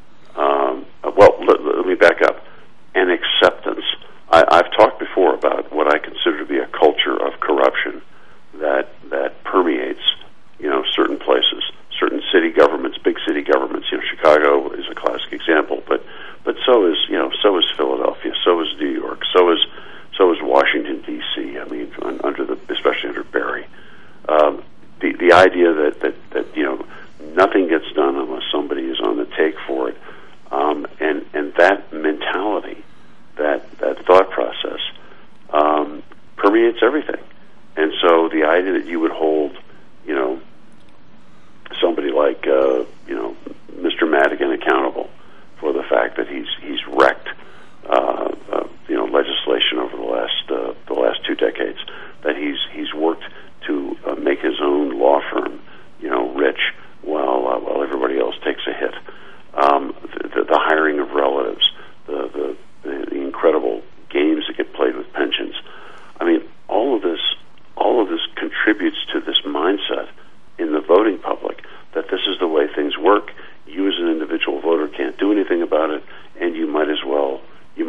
Let me back up. An acceptance. I've talked before about what I consider to be a culture of corruption that permeates certain places, certain city governments, big city governments. Chicago is a classic example, but so is Philadelphia, so is New York, so is Washington D.C. I mean, especially under Barry, the idea that nothing gets done unless somebody is on the take for it, and that mentality, that thought process, permeates everything. And so the idea that you would hold, somebody like Mr. Madigan accountable for the fact that he's wrecked legislation over the last 2 decades, that he's worked to make his own law firm rich while everybody else takes a hit, the hiring of relatives, the incredible games that get played with pensions. I mean, all of this contributes to this mindset in the voting public that this is the way things work. You as an individual voter can't do anything about it, and you might as well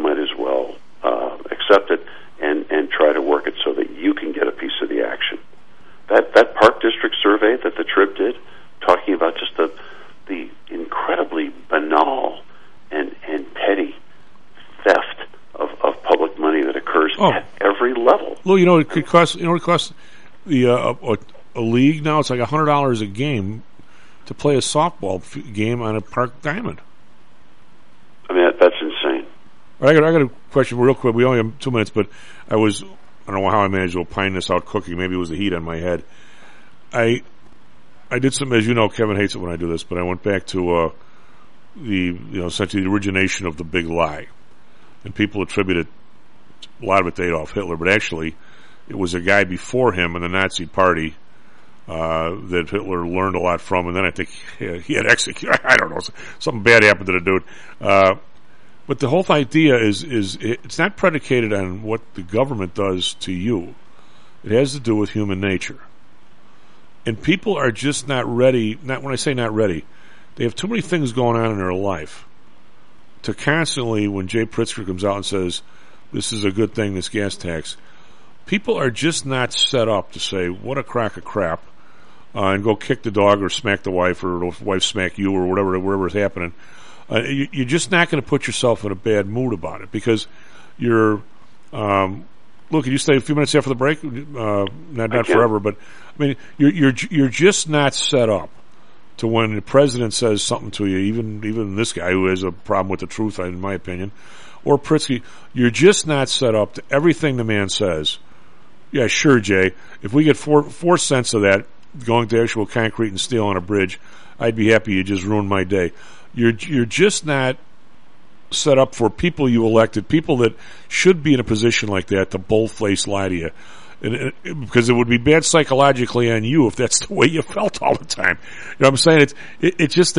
accept it and try to work it so that you can get a piece of the action. That Park District survey that the Trib did, talking about just the incredibly banal and petty theft of public money that occurs at every level. Well, it could cost. It costs the a league now. It's like $100 a game to play a softball game on a park diamond. I mean, that's insane. I got a question real quick. We only have 2 minutes, but I don't know how I managed to opine this out cooking. Maybe it was the heat on my head. I did some, as you know, Kevin hates it when I do this, but I went back to essentially the origination of the big lie. And people attributed a lot of it to Adolf Hitler, but actually it was a guy before him in the Nazi Party, that Hitler learned a lot from, and then I think he had executed. I don't know, something bad happened to the dude. But the whole idea is it's not predicated on what the government does to you. It has to do with human nature. And people are just not ready. Not when I say not ready, they have too many things going on in their life to constantly, when Jay Pritzker comes out and says, this is a good thing, this gas tax, people are just not set up to say, what a crock of crap, and go kick the dog or smack the wife or the wife smack you or whatever is happening. You're just not going to put yourself in a bad mood about it because you're look, can you stay a few minutes after the break? Not forever, but I mean, you're just not set up to when the president says something to you, even this guy who has a problem with the truth, in my opinion, or Pritzker, you're just not set up to everything the man says. Yeah, sure, Jay. If we get 4 cents of that going to actual concrete and steel on a bridge, I'd be happy you just ruined my day. You're just not set up for people you elected, people that should be in a position like that to bold-faced lie to you. And because it would be bad psychologically on you if that's the way you felt all the time. You know what I'm saying? It's just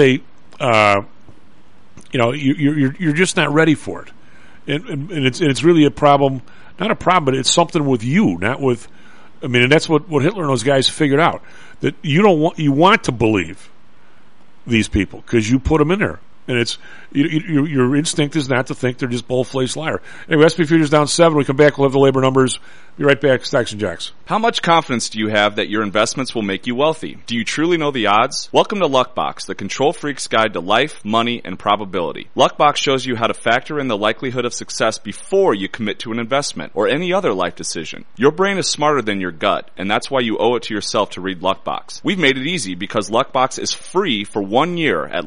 you're just not ready for it. And it's really a problem, not a problem, but it's something with you, not with, I mean, and that's what Hitler and those guys figured out, that you want to believe these people because you put them in there. And it's your instinct is not to think they're just bull-faced liar. Anyway, SP Futures down 7. We come back, we'll have the labor numbers. Be right back, Stocks and Jocks. How much confidence do you have that your investments will make you wealthy? Do you truly know the odds? Welcome to Luckbox, the control freak's guide to life, money, and probability. Luckbox shows you how to factor in the likelihood of success before you commit to an investment or any other life decision. Your brain is smarter than your gut, and that's why you owe it to yourself to read Luckbox. We've made it easy because Luckbox is free for 1 year at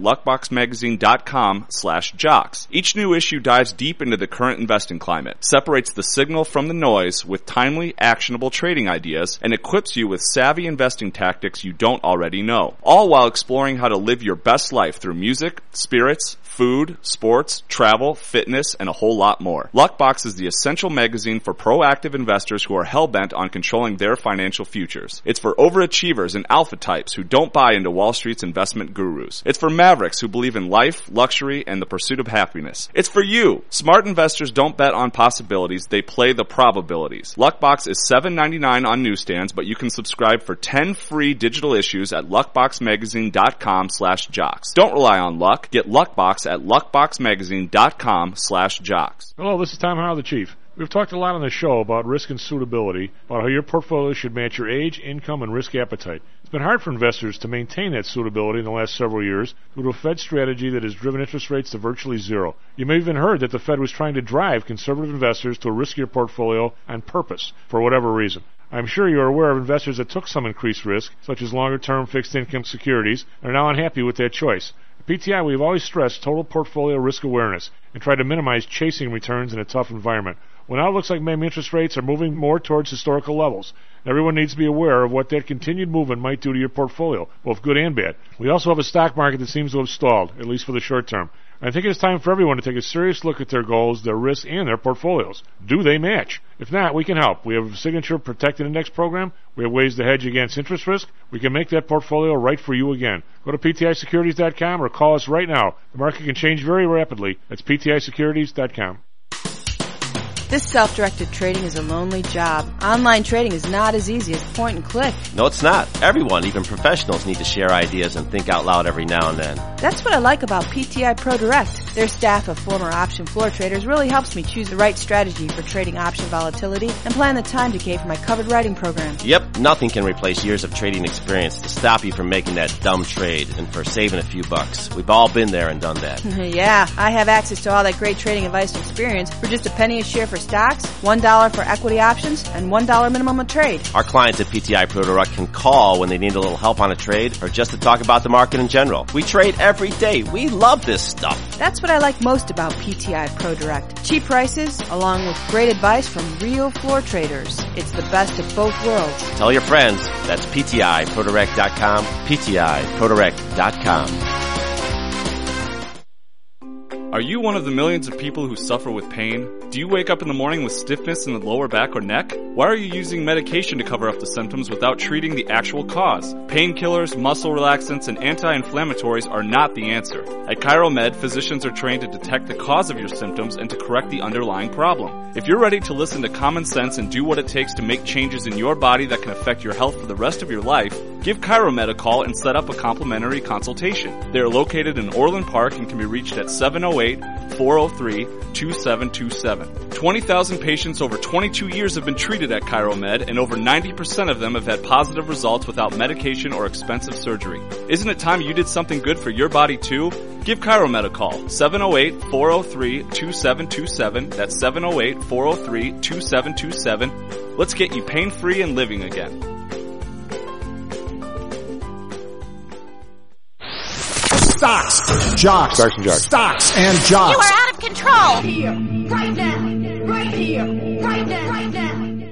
luckboxmagazine.com/jocks. Each new issue dives deep into the current investing climate, separates the signal from the noise with timely, actionable trading ideas, and equips you with savvy investing tactics you don't already know, all while exploring how to live your best life through music, spirits, food, sports, travel, fitness, and a whole lot more. Luckbox is the essential magazine for proactive investors who are hell-bent on controlling their financial futures. It's for overachievers and alpha types who don't buy into Wall Street's investment gurus. It's for mavericks who believe in life, luxury, and the pursuit of happiness. It's for you. Smart investors don't bet on possibilities, they play the probabilities. Luckbox is $7.99 on newsstands, but you can subscribe for 10 free digital issues at luckboxmagazine.com/jocks. Don't rely on luck. Get Luckbox at luckboxmagazine.com/jocks. Hello, this is Tom Howell, the Chief. We've talked a lot on the show about risk and suitability, about how your portfolio should match your age, income, and risk appetite. It's been hard for investors to maintain that suitability in the last several years due to a Fed strategy that has driven interest rates to virtually zero. You may have even heard that the Fed was trying to drive conservative investors to a riskier portfolio on purpose, for whatever reason. I'm sure you're aware of investors that took some increased risk, such as longer-term fixed income securities, and are now unhappy with that choice. At PTI, we've always stressed total portfolio risk awareness and tried to minimize chasing returns in a tough environment. Well, now it looks like maybe interest rates are moving more towards historical levels. Everyone needs to be aware of what that continued movement might do to your portfolio, both good and bad. We also have a stock market that seems to have stalled, at least for the short term. I think it's time for everyone to take a serious look at their goals, their risks, and their portfolios. Do they match? If not, we can help. We have a Signature Protected Index program. We have ways to hedge against interest risk. We can make that portfolio right for you again. Go to PTIsecurities.com or call us right now. The market can change very rapidly. That's PTIsecurities.com. This self-directed trading is a lonely job. Online trading is not as easy as point and click. No, it's not. Everyone, even professionals, need to share ideas and think out loud every now and then. That's what I like about PTI Pro Direct. Their staff of former option floor traders really helps me choose the right strategy for trading option volatility and plan the time decay for my covered writing program. Yep, nothing can replace years of trading experience to stop you from making that dumb trade and for saving a few bucks. We've all been there and done that. Yeah, I have access to all that great trading advice and experience for just a penny a share for stocks, $1 for equity options, and $1 minimum a trade. Our clients at PTI Pro Direct can call when they need a little help on a trade or just to talk about the market in general. We trade every day. We love this stuff. That's what I like most about PTI Pro Direct. Cheap prices, along with great advice from real floor traders. It's the best of both worlds. Tell your friends. That's PTIProDirect.com, PTIProDirect.com. Are you one of the millions of people who suffer with pain? Do you wake up in the morning with stiffness in the lower back or neck? Why are you using medication to cover up the symptoms without treating the actual cause? Painkillers, muscle relaxants, and anti-inflammatories are not the answer. At ChiroMed, physicians are trained to detect the cause of your symptoms and to correct the underlying problem. If you're ready to listen to common sense and do what it takes to make changes in your body that can affect your health for the rest of your life, give ChiroMed a call and set up a complimentary consultation. They are located in Orland Park and can be reached at 708-403-2727. 20,000 patients over 22 years have been treated at ChiroMed, and over 90% of them have had positive results without medication or expensive surgery. Isn't it time you did something good for your body too? Give ChiroMed a call, 708-403-2727. That's 708-403-2727. Let's get you pain-free and living again. Stocks, jocks, Stocks and jocks. Stocks and jocks. You are out of control. Here, right now, right here, right now, right now.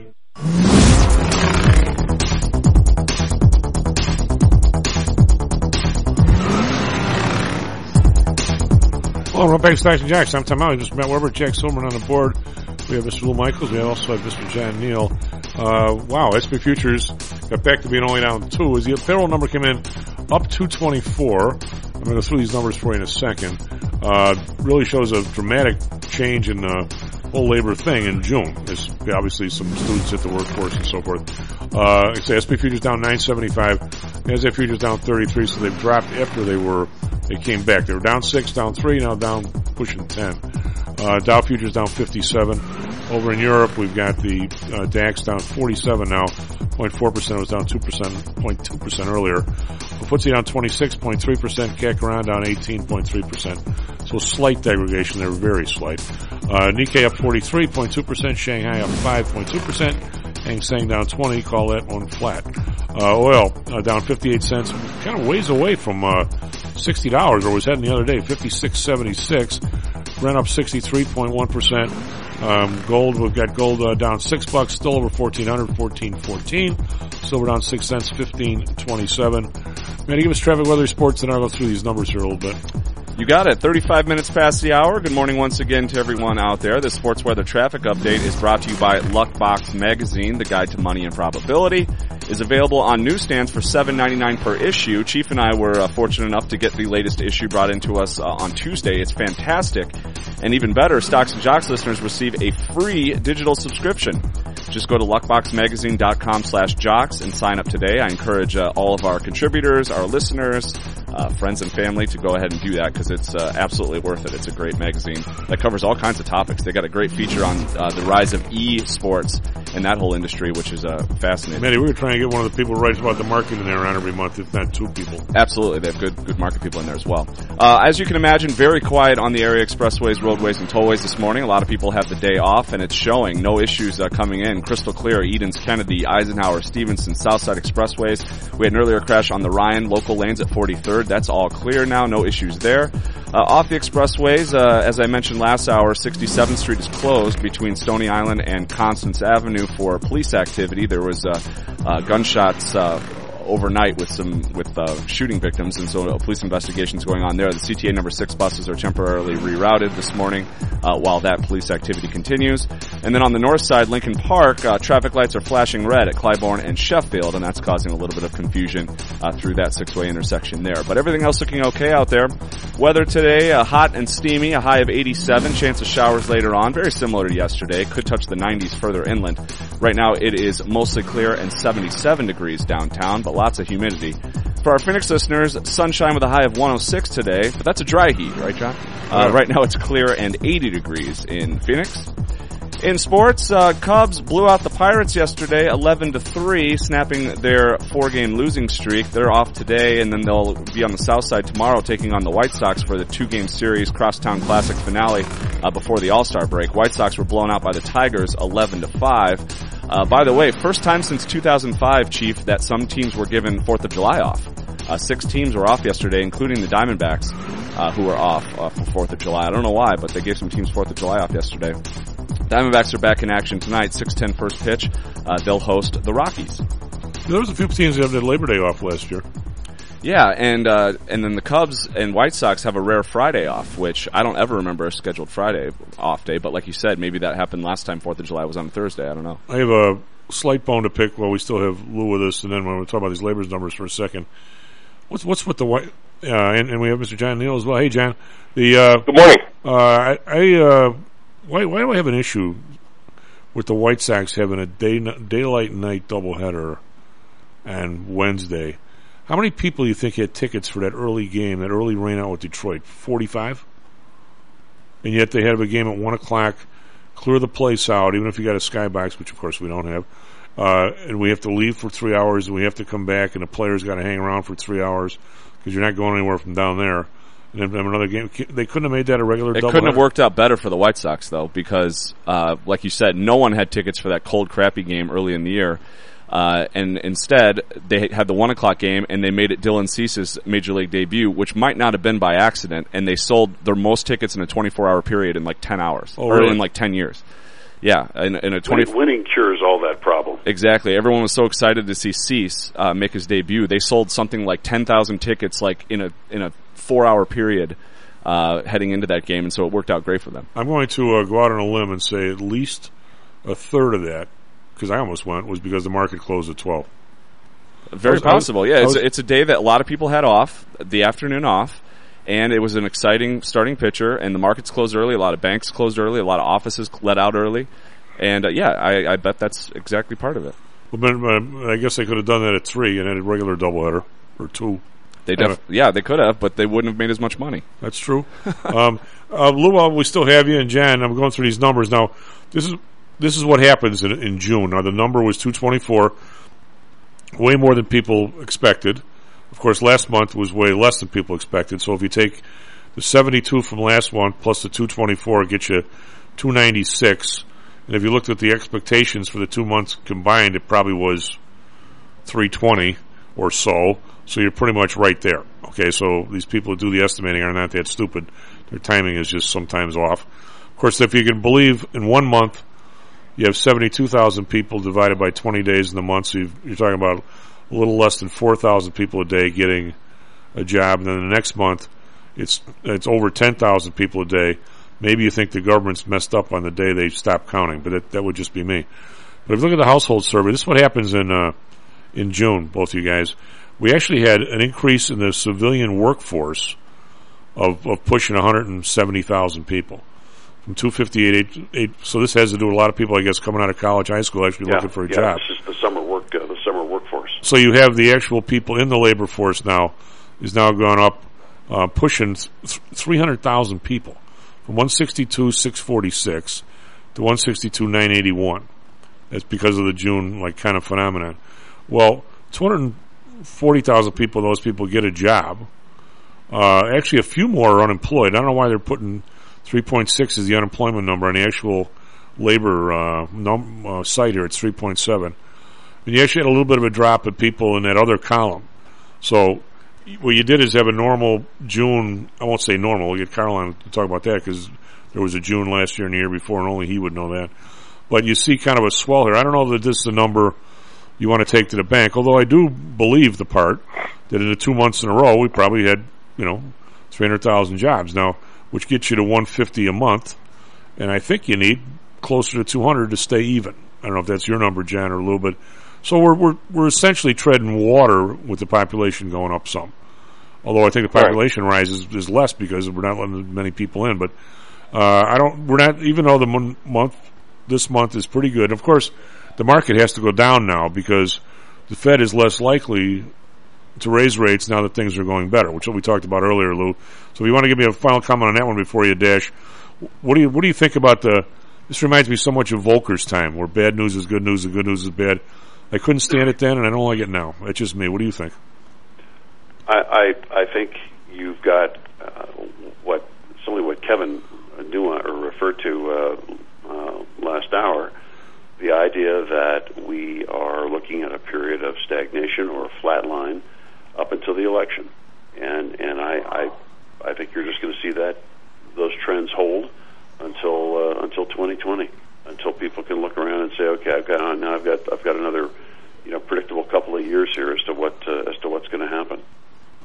Well, we're back to Stocks and Jocks. I'm Tom Alley. Just Matt Weber, Jack Silverman on the board. We have Mr. Lou Michaels. We also have Mr. John Neal. Wow, SP Futures got back to being only down 2. As the payroll number came in up 224. I'm going to go through these numbers for you in a second. Really shows a dramatic change in the whole labor thing in June. There's obviously some students hit the workforce and so forth. Like I say, SP Futures down 975. NASDAQ Futures down 33, so they've dropped after they came back. They were down 6, down 3, now down pushing 10. Dow Futures down 57. Over in Europe, we've got the DAX down 47 now, 0.4%. It was down 0.2% earlier. The FTSE down 26.3%. CAC around down 18.3%. So slight degradation there, very slight. Nikkei up 43.2%. Shanghai up 5.2%. Hang Seng down 20. Call that one flat. Oil down 58 cents. Kind of ways away from $60, or was heading the other day, 56.76. Brent up 63.1%. Gold, we've got gold down $6, still over 1,400, 14.14. Silver down 6 cents, 15.27. Man, give us traffic, weather, sports, and I'll go through these numbers here a little bit. You got it. 35 minutes past the hour. Good morning once again to everyone out there. This sports weather traffic update is brought to you by Luckbox Magazine. The Guide to Money and Probability is available on newsstands for $7.99 per issue. Chief and I were fortunate enough to get the latest issue brought into us on Tuesday. It's fantastic. And even better, Stocks and Jocks listeners receive a free digital subscription. Just go to luckboxmagazine.com/jocks and sign up today. I encourage all of our contributors, our listeners, friends and family to go ahead and do that because it's absolutely worth it. It's a great magazine that covers all kinds of topics. They got a great feature on the rise of e-sports and that whole industry, which is fascinating. Manny, we were trying to get one of the people who writes about the market in there around every month, if not 2 people. Absolutely. They have good market people in there as well. As you can imagine, very quiet on the area expressways, roadways, and tollways this morning. A lot of people have the day off, and it's showing. No issues coming in. Crystal clear. Edens, Kennedy, Eisenhower, Stevenson, Southside expressways. We had an earlier crash on the Ryan local lanes at 43rd. That's all clear now. No issues there. Off the expressways, as I mentioned last hour, 67th Street is closed between Stony Island and Constance Avenue for police activity. There was gunshots overnight with shooting victims, and so a police investigation is going on there. The CTA number 6 buses are temporarily rerouted this morning while that police activity continues. And then on the north side, Lincoln Park, traffic lights are flashing red at Clybourne and Sheffield, and that's causing a little bit of confusion through that 6-way intersection there. But everything else looking okay out there. Weather today, hot and steamy, a high of 87, chance of showers later on, very similar to yesterday. Could touch the 90s further inland. Right now it is mostly clear and 77 degrees downtown, but lots of humidity. For our Phoenix listeners, sunshine with a high of 106 today, but that's a dry heat, right, John? Right now it's clear and 80 degrees in Phoenix. In sports, Cubs blew out the Pirates yesterday, 11-3, snapping their 4-game losing streak. They're off today, and then they'll be on the south side tomorrow, taking on the White Sox for the 2-game series Crosstown Classic finale before the All-Star break. White Sox were blown out by the Tigers, 11-5. By the way, first time since 2005, Chief, that some teams were given 4th of July off. 6 teams were off yesterday, including the Diamondbacks, who were off for 4th of July. I don't know why, but they gave some teams 4th of July off yesterday. Diamondbacks are back in action tonight, 6:10 first pitch. They'll host the Rockies. There was a few teams that had Labor Day off last year. Yeah, and then the Cubs and White Sox have a rare Friday off, which I don't ever remember a scheduled Friday off day. But like you said, maybe that happened last time 4th of July was on a Thursday. I don't know. I have a slight bone to pick while we still have Lou with us, and then when we talk about these labor numbers for a second. What's with the White? And we have Mr. John Neal as well. Hey, John. Good morning. Why do I have an issue with the White Sox having a daylight night doubleheader on Wednesday? How many people do you think had tickets for that early game, that early rain out with Detroit? 45? And yet they have a game at 1 o'clock, clear the place out, even if you got a skybox, which of course we don't have. And we have to leave for 3 hours, and we have to come back, and the players got to hang around for 3 hours because you're not going anywhere from down there. And then another game. They couldn't have made that a regular double. It couldn't have worked out better for the White Sox, though, because, like you said, no one had tickets for that cold, crappy game early in the year. And instead, they had the 1 o'clock game, and they made it Dylan Cease's Major League debut, which might not have been by accident, and they sold their most tickets in a 24-hour period in like 10 hours. Oh, really? Or in like 10 years. Yeah, in a 20. Winning cures all that problem. Exactly. Everyone was so excited to see Cease make his debut. They sold something like 10,000 tickets, like in a 4-hour period, heading into that game, and so it worked out great for them. I'm going to go out on a limb and say at least a third of that, because I almost went, was because the market closed at 12. Very possible. Yeah, it's a day that a lot of people had off, the afternoon off. And it was an exciting starting pitcher, and the markets closed early. A lot of banks closed early. A lot of offices let out early. And, I bet that's exactly part of it. Well, but I guess they could have done that at 3 and had a regular doubleheader, or 2. They could have, but they wouldn't have made as much money. That's true. Lou, we still have you, and Jan, I'm going through these numbers. Now, this is what happens in June. Now, the number was 224, way more than people expected. Of course, last month was way less than people expected. So if you take the 72 from last month plus the 224, it gets you 296. And if you looked at the expectations for the 2 months combined, it probably was 320 or so. So you're pretty much right there. Okay, so these people who do the estimating are not that stupid. Their timing is just sometimes off. Of course, if you can believe in 1 month, you have 72,000 people divided by 20 days in the month. So you're talking about a little less than 4,000 people a day getting a job, and then the next month it's over 10,000 people a day. Maybe you think the government's messed up on the day they stopped counting, but that would just be me. But if you look at the household survey, this is what happens in June, both of you guys. We actually had an increase in the civilian workforce of pushing 170,000 people from 258. So this has to do with a lot of people, I guess, coming out of college, high school, actually looking for a job. It's just the summer workforce. So you have the actual people in the labor force now is now gone up, pushing 300,000 people from 162,646 to 162,981. That's because of the June kind of phenomenon. Well, 240,000 people, those people get a job. Actually, a few more are unemployed. I don't know why they're putting 3.6 as the unemployment number on the actual labor site here. It's 3.7. And you actually had a little bit of a drop of people in that other column. So what you did is have a normal June. I won't say normal. We'll get Carl on to talk about that because there was a June last year and the year before, and only he would know that. But you see kind of a swell here. I don't know that this is the number you want to take to the bank, although I do believe the part that in the 2 months in a row we probably had 300,000 jobs now, which gets you to 150 a month, and I think you need closer to 200 to stay even. I don't know if that's your number, Jan or Lou, but so we're essentially treading water with the population going up some. Although I think the population rise is less because we're not letting many people in. But we're not, even though this month is pretty good. Of course, the market has to go down now because the Fed is less likely to raise rates now that things are going better, which we talked about earlier, Lou. So if you want to give me a final comment on that one before you dash, what do you think about this reminds me so much of Volcker's time, where bad news is good news and good news is bad. I couldn't stand it then, and I don't like it now. That's just me. What do you think? I think you've got what Kevin referred to last hour, the idea that we are looking at a period of stagnation or a flat line up until the election, and I think you're just going to see those trends hold until 2020, until people can look around and say, okay, I've got another predictable couple of years here as to what's going to happen.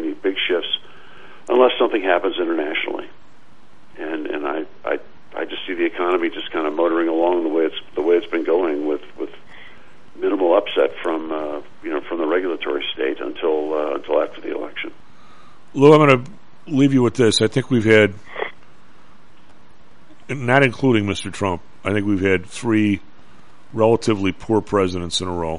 any big shifts unless something happens internationally. And I just see the economy just kind of motoring along the way it's been going with minimal upset from from the regulatory state until after the election. Lou, I'm going to leave you with this. I think we've had, not including Mr. Trump, I think we've had 3 relatively poor presidents in a row.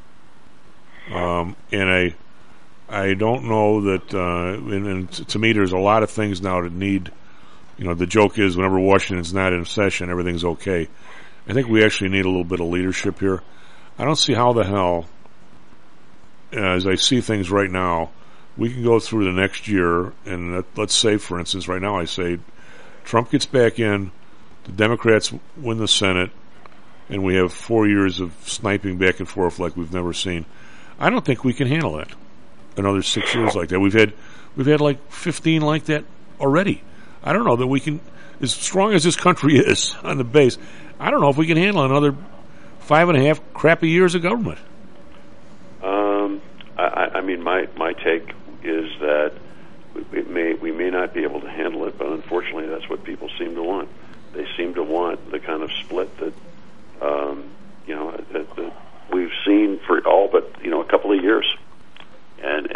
And I don't know that, and to me, there's a lot of things now that need, the joke is whenever Washington's not in session, everything's okay. I think we actually need a little bit of leadership here. I don't see how the hell, as I see things right now, we can go through the next year, and let's say, for instance, right now I say Trump gets back in, the Democrats win the Senate, and we have 4 years of sniping back and forth like we've never seen. I don't think we can handle that. Another 6 years like that. We've had like 15 like that already. I don't know that we can, as strong as this country is on the base, I don't know if we can handle another 5.5 crappy years of government. I mean, my take is that we may not be able to handle it, but unfortunately, that's what people seem to want. They seem to want the kind of split that that we've seen for all but a couple of years, and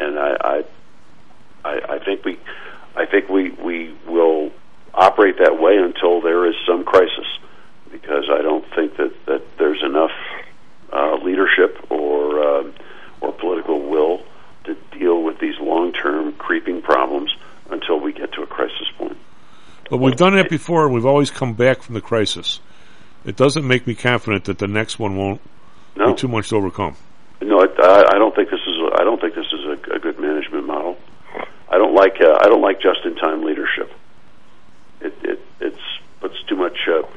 I think we will operate that way until there is some crisis, because I don't think that there's enough leadership or political will to deal with these long-term creeping problems until we get to a crisis point. But we've done that before, and we've always come back from the crisis. It doesn't make me confident that the next one won't be too much to overcome. No, I don't think this is a good management model. I don't like just-in-time leadership. It puts too much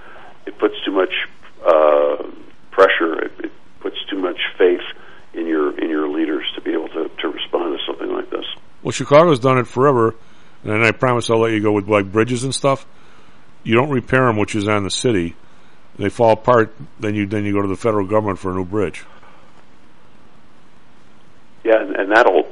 pressure. It puts too much faith in your leaders to be able to respond to something like this. Well, Chicago's done it forever, and I promise I'll let you go with like bridges and stuff. You don't repair them, which is on the city. They fall apart. Then you go to the federal government for a new bridge. Yeah, and that'll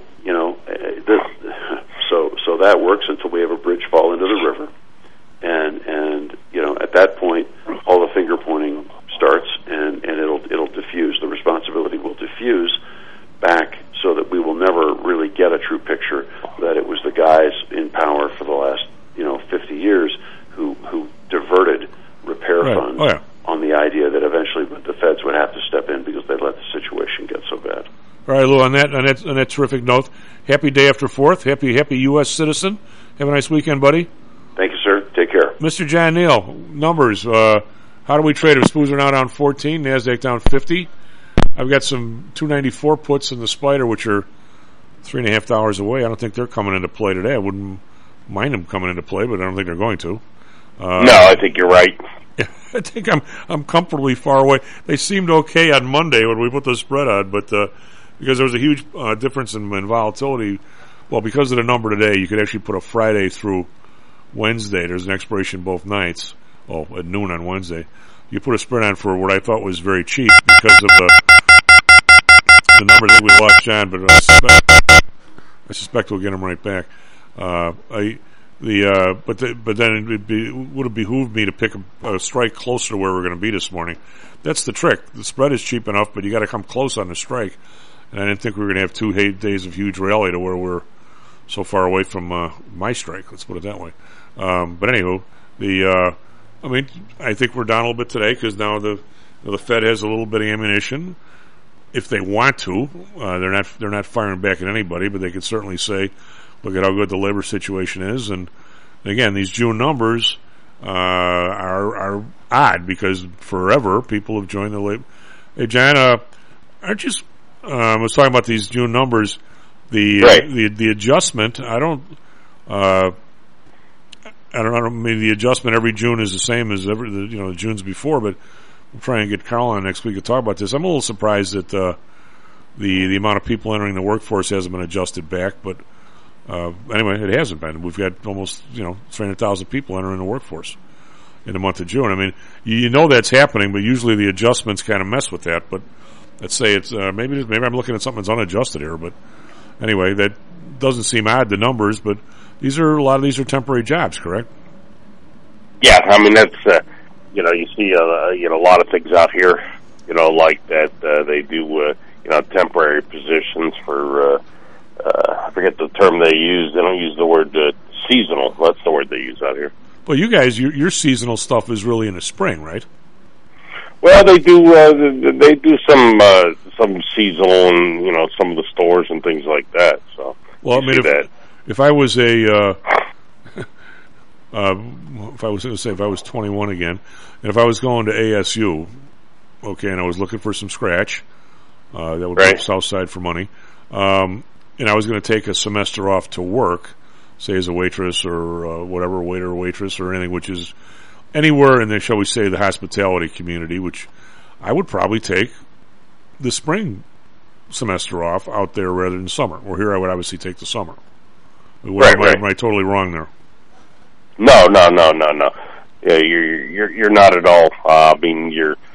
so that works until we have a bridge fall into the river, and at that point all the finger pointing starts, and it'll diffuse. The responsibility will diffuse back, so that we will never really get a true picture that it was the guys in power for the last 50 years who diverted repair funds on the idea that eventually the feds would have to step in because they let the situation get so bad. All right, Lou, on that terrific note, happy day after 4th. Happy U.S. citizen. Have a nice weekend, buddy. Thank you, sir. Take care. Mr. John Neal, numbers. How do we trade? SPUs are now down 14, NASDAQ down 50. I've got some 294 puts in the Spider, which are $3.50 away. I don't think they're coming into play today. I wouldn't mind them coming into play, but I don't think they're going to. No, I think you're right. I think I'm comfortably far away. They seemed okay on Monday when we put the spread on, but because there was a huge difference in volatility, well, because of the number today, you could actually put a Friday through Wednesday. There's an expiration both nights, at noon on Wednesday. You put a spread on for what I thought was very cheap because of the number that we lost, John, but I suspect we'll get them right back. But then would have behooved me to pick a strike closer to where we're going to be this morning. That's the trick. The spread is cheap enough, but you got to come close on the strike. And I didn't think we were going to have 2 days of huge rally to where we're so far away from my strike. Let's put it that way. But anywho, I think we're down a little bit today because now the Fed has a little bit of ammunition. If they want to, they're not firing back at anybody, but they could certainly say, look at how good the labor situation is. And again, these June numbers are odd because forever people have joined the labor. Hey, John, I was talking about these June numbers. The adjustment. I don't. Maybe the adjustment every June is the same as the Junes before, but we'll try and get Carl on next week to talk about this. I'm a little surprised that the amount of people entering the workforce hasn't been adjusted back, but anyway, it hasn't been. We've got almost 300,000 people entering the workforce in the month of June. I mean, that's happening, but usually the adjustments kind of mess with that. But let's say it's maybe I'm looking at something that's unadjusted here, but anyway, that doesn't seem odd, the numbers, but a lot of these are temporary jobs, correct? Yeah, I mean, that's, you see, a lot of things out here, like that, they do, temporary positions for, I forget the term they use. They don't use the word seasonal. That's the word they use out here. Well, you guys, your seasonal stuff is really in the spring, right? Well, they do some seasonal and, some of the stores and things like that. So, well, I mean, if I was if I was 21 again, and if I was going to ASU, okay, and I was looking for some scratch, that would be Southside for money, and I was going to take a semester off to work, say as a waitress or whatever, waiter or waitress or anything, which is anywhere in the, shall we say, the hospitality community, which I would probably take the spring semester off out there rather than summer. Or here I would obviously take the summer. Am I totally wrong there? No. Yeah, you're not at all. I mean,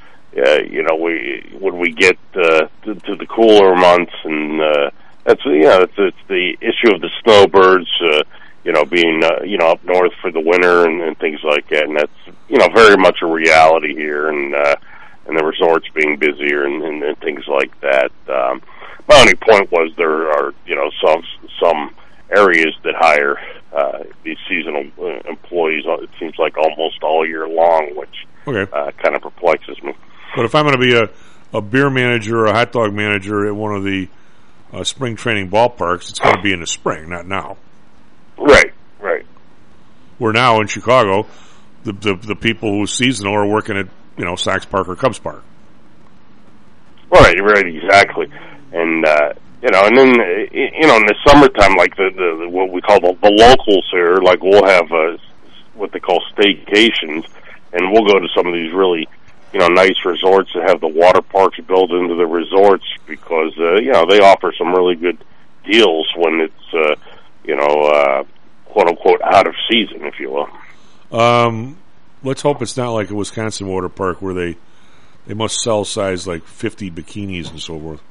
when we get to the cooler months, and it's the issue of the snowbirds, being up north for the winter and things like that, and that's very much a reality here, and the resorts being busier and things like that. My only point was there are some areas that hire these seasonal employees. It seems like almost all year long, which kind of perplexes me. But if I'm going to be a beer manager or a hot dog manager at one of the spring training ballparks, it's going to be in the spring, not now. Right. Where now in Chicago, the people who are seasonal are working at Sox Park or Cubs Park. Right, exactly. And and then in the summertime, like the what we call the locals here, like we'll have what they call staycations, and we'll go to some of these really nice resorts that have the water parks built into the resorts because they offer some really good deals when it's quote unquote out of season, if you will. Let's hope it's not like a Wisconsin water park where they must sell size like 50 bikinis and so forth.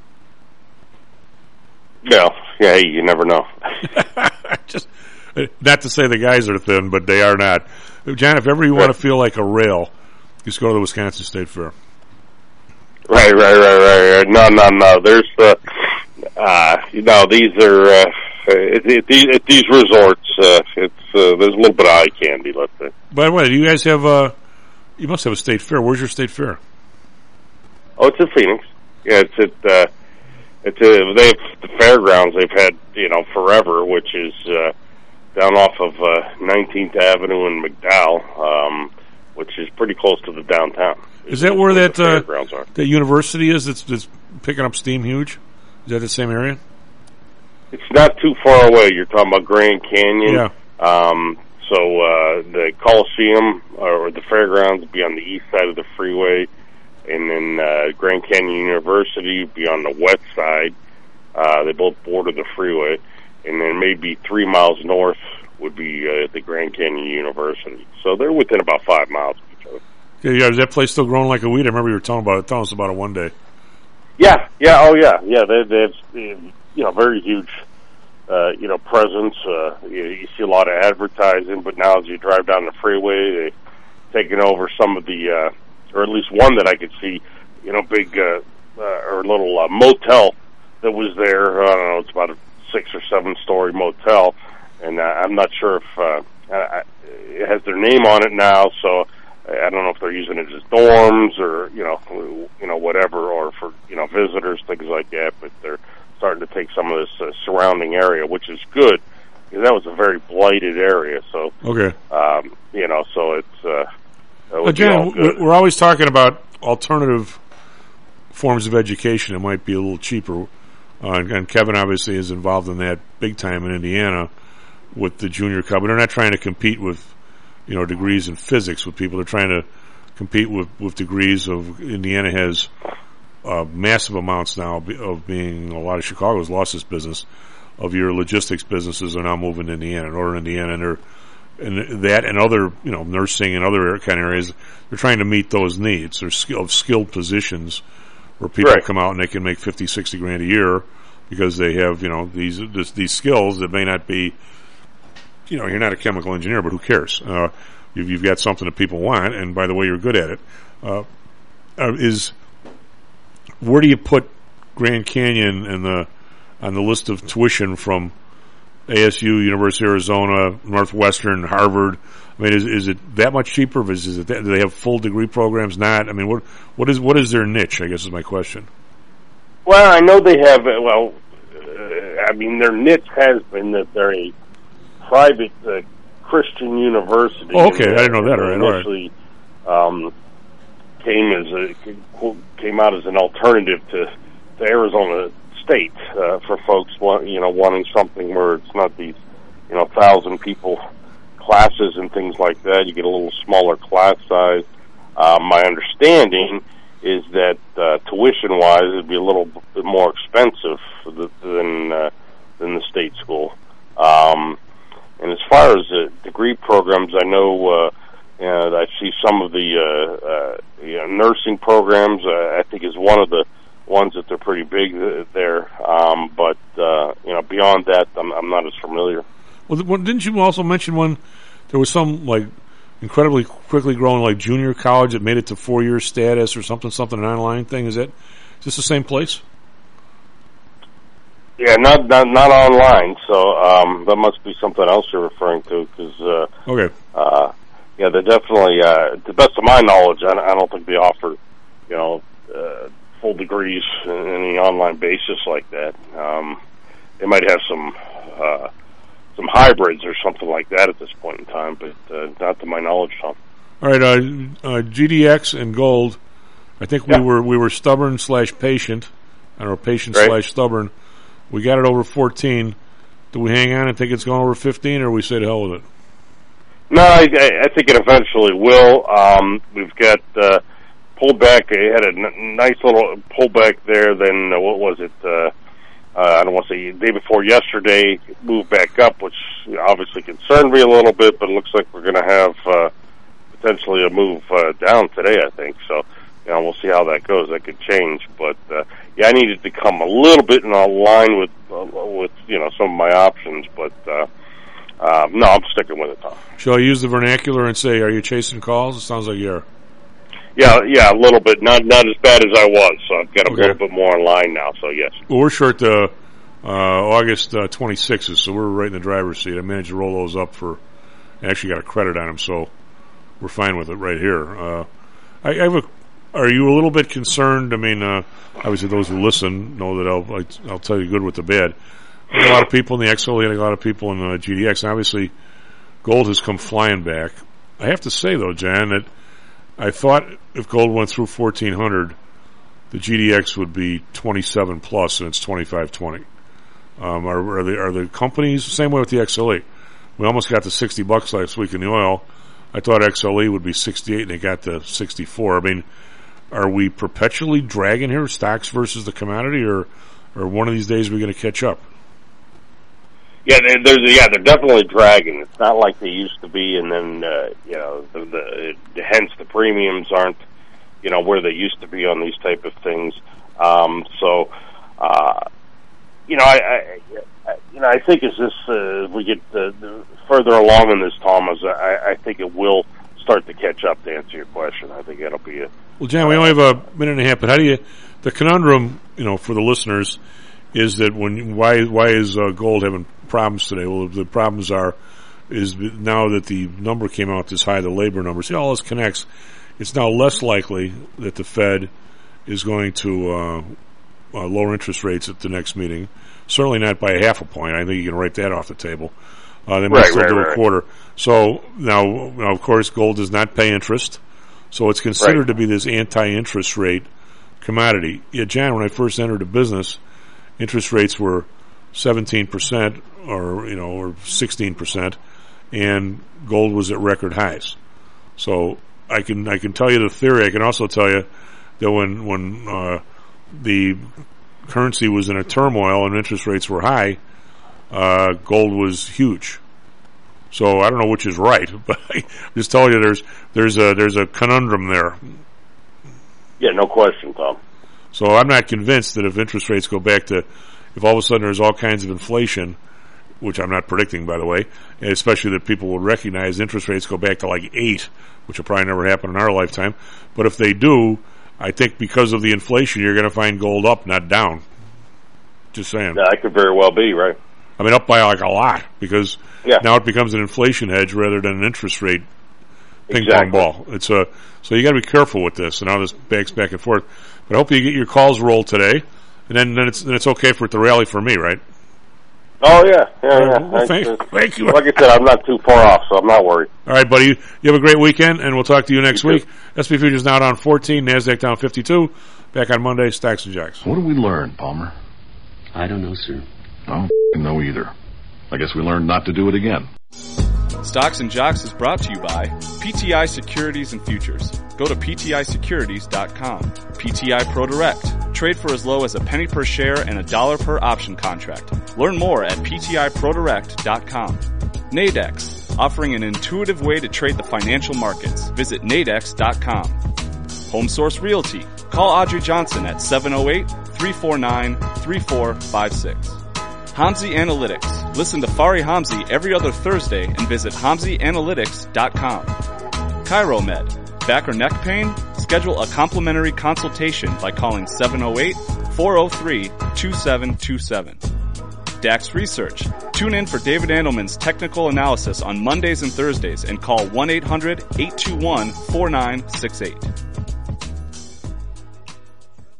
Yeah, you never know. Just not to say the guys are thin, but they are not. John, if ever you want to feel like a rail, just go to the Wisconsin State Fair. Right. No. There's these are at these resorts. There's a little bit of eye candy, let's say. By the way, do you guys have you must have a state fair. Where's your state fair? Oh, it's in Phoenix. Yeah, they have the fairgrounds they've had forever, which is down off of 19th Avenue in McDowell, which is pretty close to the downtown. Is that where that fairgrounds are? That university is? That's picking up steam huge. Is that the same area? It's not too far away. You're talking about Grand Canyon. Yeah. So the Coliseum or the fairgrounds would be on the east side of the freeway, and then Grand Canyon University would be on the west side. They both border the freeway, and then maybe 3 miles north would be the Grand Canyon University. So they're within about 5 miles of each other. Yeah, is that place still growing like a weed? I remember you were telling us about it one day. Yeah. They have very huge presence. You see a lot of advertising, but now as you drive down the freeway, they've taken over some of the, or at least one that I could see, big or little motel that was there. I don't know, it's about a 6 or 7 story motel, and I'm not sure if it has their name on it now. So I don't know if they're using it as dorms or whatever, or for visitors, things like that. But they're starting to take some of this surrounding area, which is good because that was a very blighted area. So okay, so it's. John, we're always talking about alternative forms of education that might be a little cheaper, and Kevin obviously is involved in that big time in Indiana with the junior club. But they're not trying to compete with degrees in physics with people. They're trying to compete with degrees of. Indiana has massive amounts now of being, a lot of Chicago's lost this business of your logistics businesses are now moving to Indiana, Northern Indiana, and that and other, nursing and other kind of areas. They're trying to meet those needs. They're skilled positions where people come out and they can make $50, $60 grand a year, because they have, these skills that may not be, you're not a chemical engineer, but who cares? You've got something that people want, and by the way, you're good at it. Where do you put Grand Canyon on the list of tuition from ASU, University of Arizona, Northwestern, Harvard? I mean, is it that much cheaper? Do they have full degree programs? Not. I mean, what is their niche? I guess is my question. Well, I know they have. Their niche has been that they're a private Christian university. Oh, okay, I didn't know that. Initially, came out as an alternative to Arizona State for folks wanting something where it's not these 1,000 people classes and things like that. You get a little smaller class size. My understanding is that tuition-wise, it'd be a little bit more expensive than the state school. And as far as degree programs, I know I see some of the nursing programs. I think is one of the ones that they're pretty big there. But beyond that, I'm not as familiar. Well, didn't you also mention one? There was some incredibly quickly growing junior college that made it to 4-year status or something an online thing. Is this the same place? Yeah, not online. So that must be something else you're referring to. Because okay, they're definitely, to the best of my knowledge, I don't think they offer full degrees in any online basis like that. They might have some hybrids or something like that at this point in time, but not to my knowledge, Tom. All right, GDX and Gold. I think we were stubborn/patient. I don't know, patient/stubborn. We got it over 14. Do we hang on and think it's going over 15, or we say to hell with it? No, I think it eventually will. We've got pullback. It had a nice little pullback there. Then what was it? I don't want to say the day before yesterday, moved back up, which obviously concerned me a little bit, but it looks like we're going to have potentially a move down today, I think. So, we'll see how that goes. That could change. But, I needed to come a little bit in line with some of my options. But, no, I'm sticking with it, Tom. Shall I use the vernacular and say, are you chasing calls? It sounds like you are. Yeah, a little bit. Not as bad as I was, so I've got a little bit more in line now, so yes. Well, we're short August 26th, so we're right in the driver's seat. I managed to roll those up I actually got a credit on them, so we're fine with it right here. Are you a little bit concerned? I mean, obviously those who listen know that I'll tell you good with the bad. There's a lot of people in the XLE and a lot of people in the GDX, and obviously gold has come flying back. I have to say, though, Jan, that I thought if gold went through 1,400, the GDX would be 27 plus, and it's 25.20. Are the companies the same way with the XLE? We almost got to $60 last week in the oil. I thought XLE would be 68, and it got to 64. I mean, are we perpetually dragging here, stocks versus the commodity, or one of these days we're going to catch up? Yeah, they're definitely dragging. It's not like they used to be, and then hence the premiums aren't where they used to be on these type of things. I think as we get further along in this, Thomas, I think it will start to catch up. To answer your question, I think that'll be it. Well, Jan, we only have a minute and a half, but how do you? The conundrum, for the listeners, is that why is gold having problems today? Well, the problems is now that the number came out this high, the labor number. See, all this connects. It's now less likely that the Fed is going to lower interest rates at the next meeting. Certainly not by half a point. I think you can write that off the table. They might still do a quarter. So now, of course, gold does not pay interest. So it's considered to be this anti-interest rate commodity. Yeah, Jan, when I first entered the business, interest rates were 17% or 16%, and gold was at record highs. So I can tell you the theory. I can also tell you that when the currency was in a turmoil and interest rates were high, gold was huge. So I don't know which is right, but I just tell you there's a conundrum there. Yeah, no question, Tom. So I'm not convinced that if interest rates go back to if all of a sudden there's all kinds of inflation, which I'm not predicting, by the way, and especially that people will recognize interest rates go back to like 8, which will probably never happen in our lifetime. But if they do, I think because of the inflation, you're going to find gold up, not down. Just saying. Yeah, that could very well be, right? I mean, up by like a lot, because now it becomes an inflation hedge rather than an interest rate ping-pong ball. It's so you got to be careful with this, and how this backs back and forth. But I hope you get your calls rolled today, and then it's okay for it to rally for me, right? Oh, yeah. Well, thank you. Like I said, I'm not too far off, so I'm not worried. All right, buddy. You have a great weekend, and we'll talk to you next week. SP Futures now down 14, NASDAQ down 52. Back on Monday, Stocks and Jocks. What did we learn, Palmer? I don't know, sir. I don't know either. I guess we learned not to do it again. Stocks and Jocks is brought to you by PTI Securities and Futures. Go to PTIsecurities.com. PTI Pro Direct. Trade for as low as a penny per share and $1 per option contract. Learn more at PTIProDirect.com. Nadex. Offering an intuitive way to trade the financial markets. Visit Nadex.com. Home Source Realty. Call Audrey Johnson at 708-349-3456. Hamzy Analytics. Listen to Fari Hamzy every other Thursday and visit HamzyAnalytics.com. ChiroMed. Back or neck pain? Schedule a complimentary consultation by calling 708-403-2727. DAX Research. Tune in for David Andelman's technical analysis on Mondays and Thursdays and call 1-800-821-4968.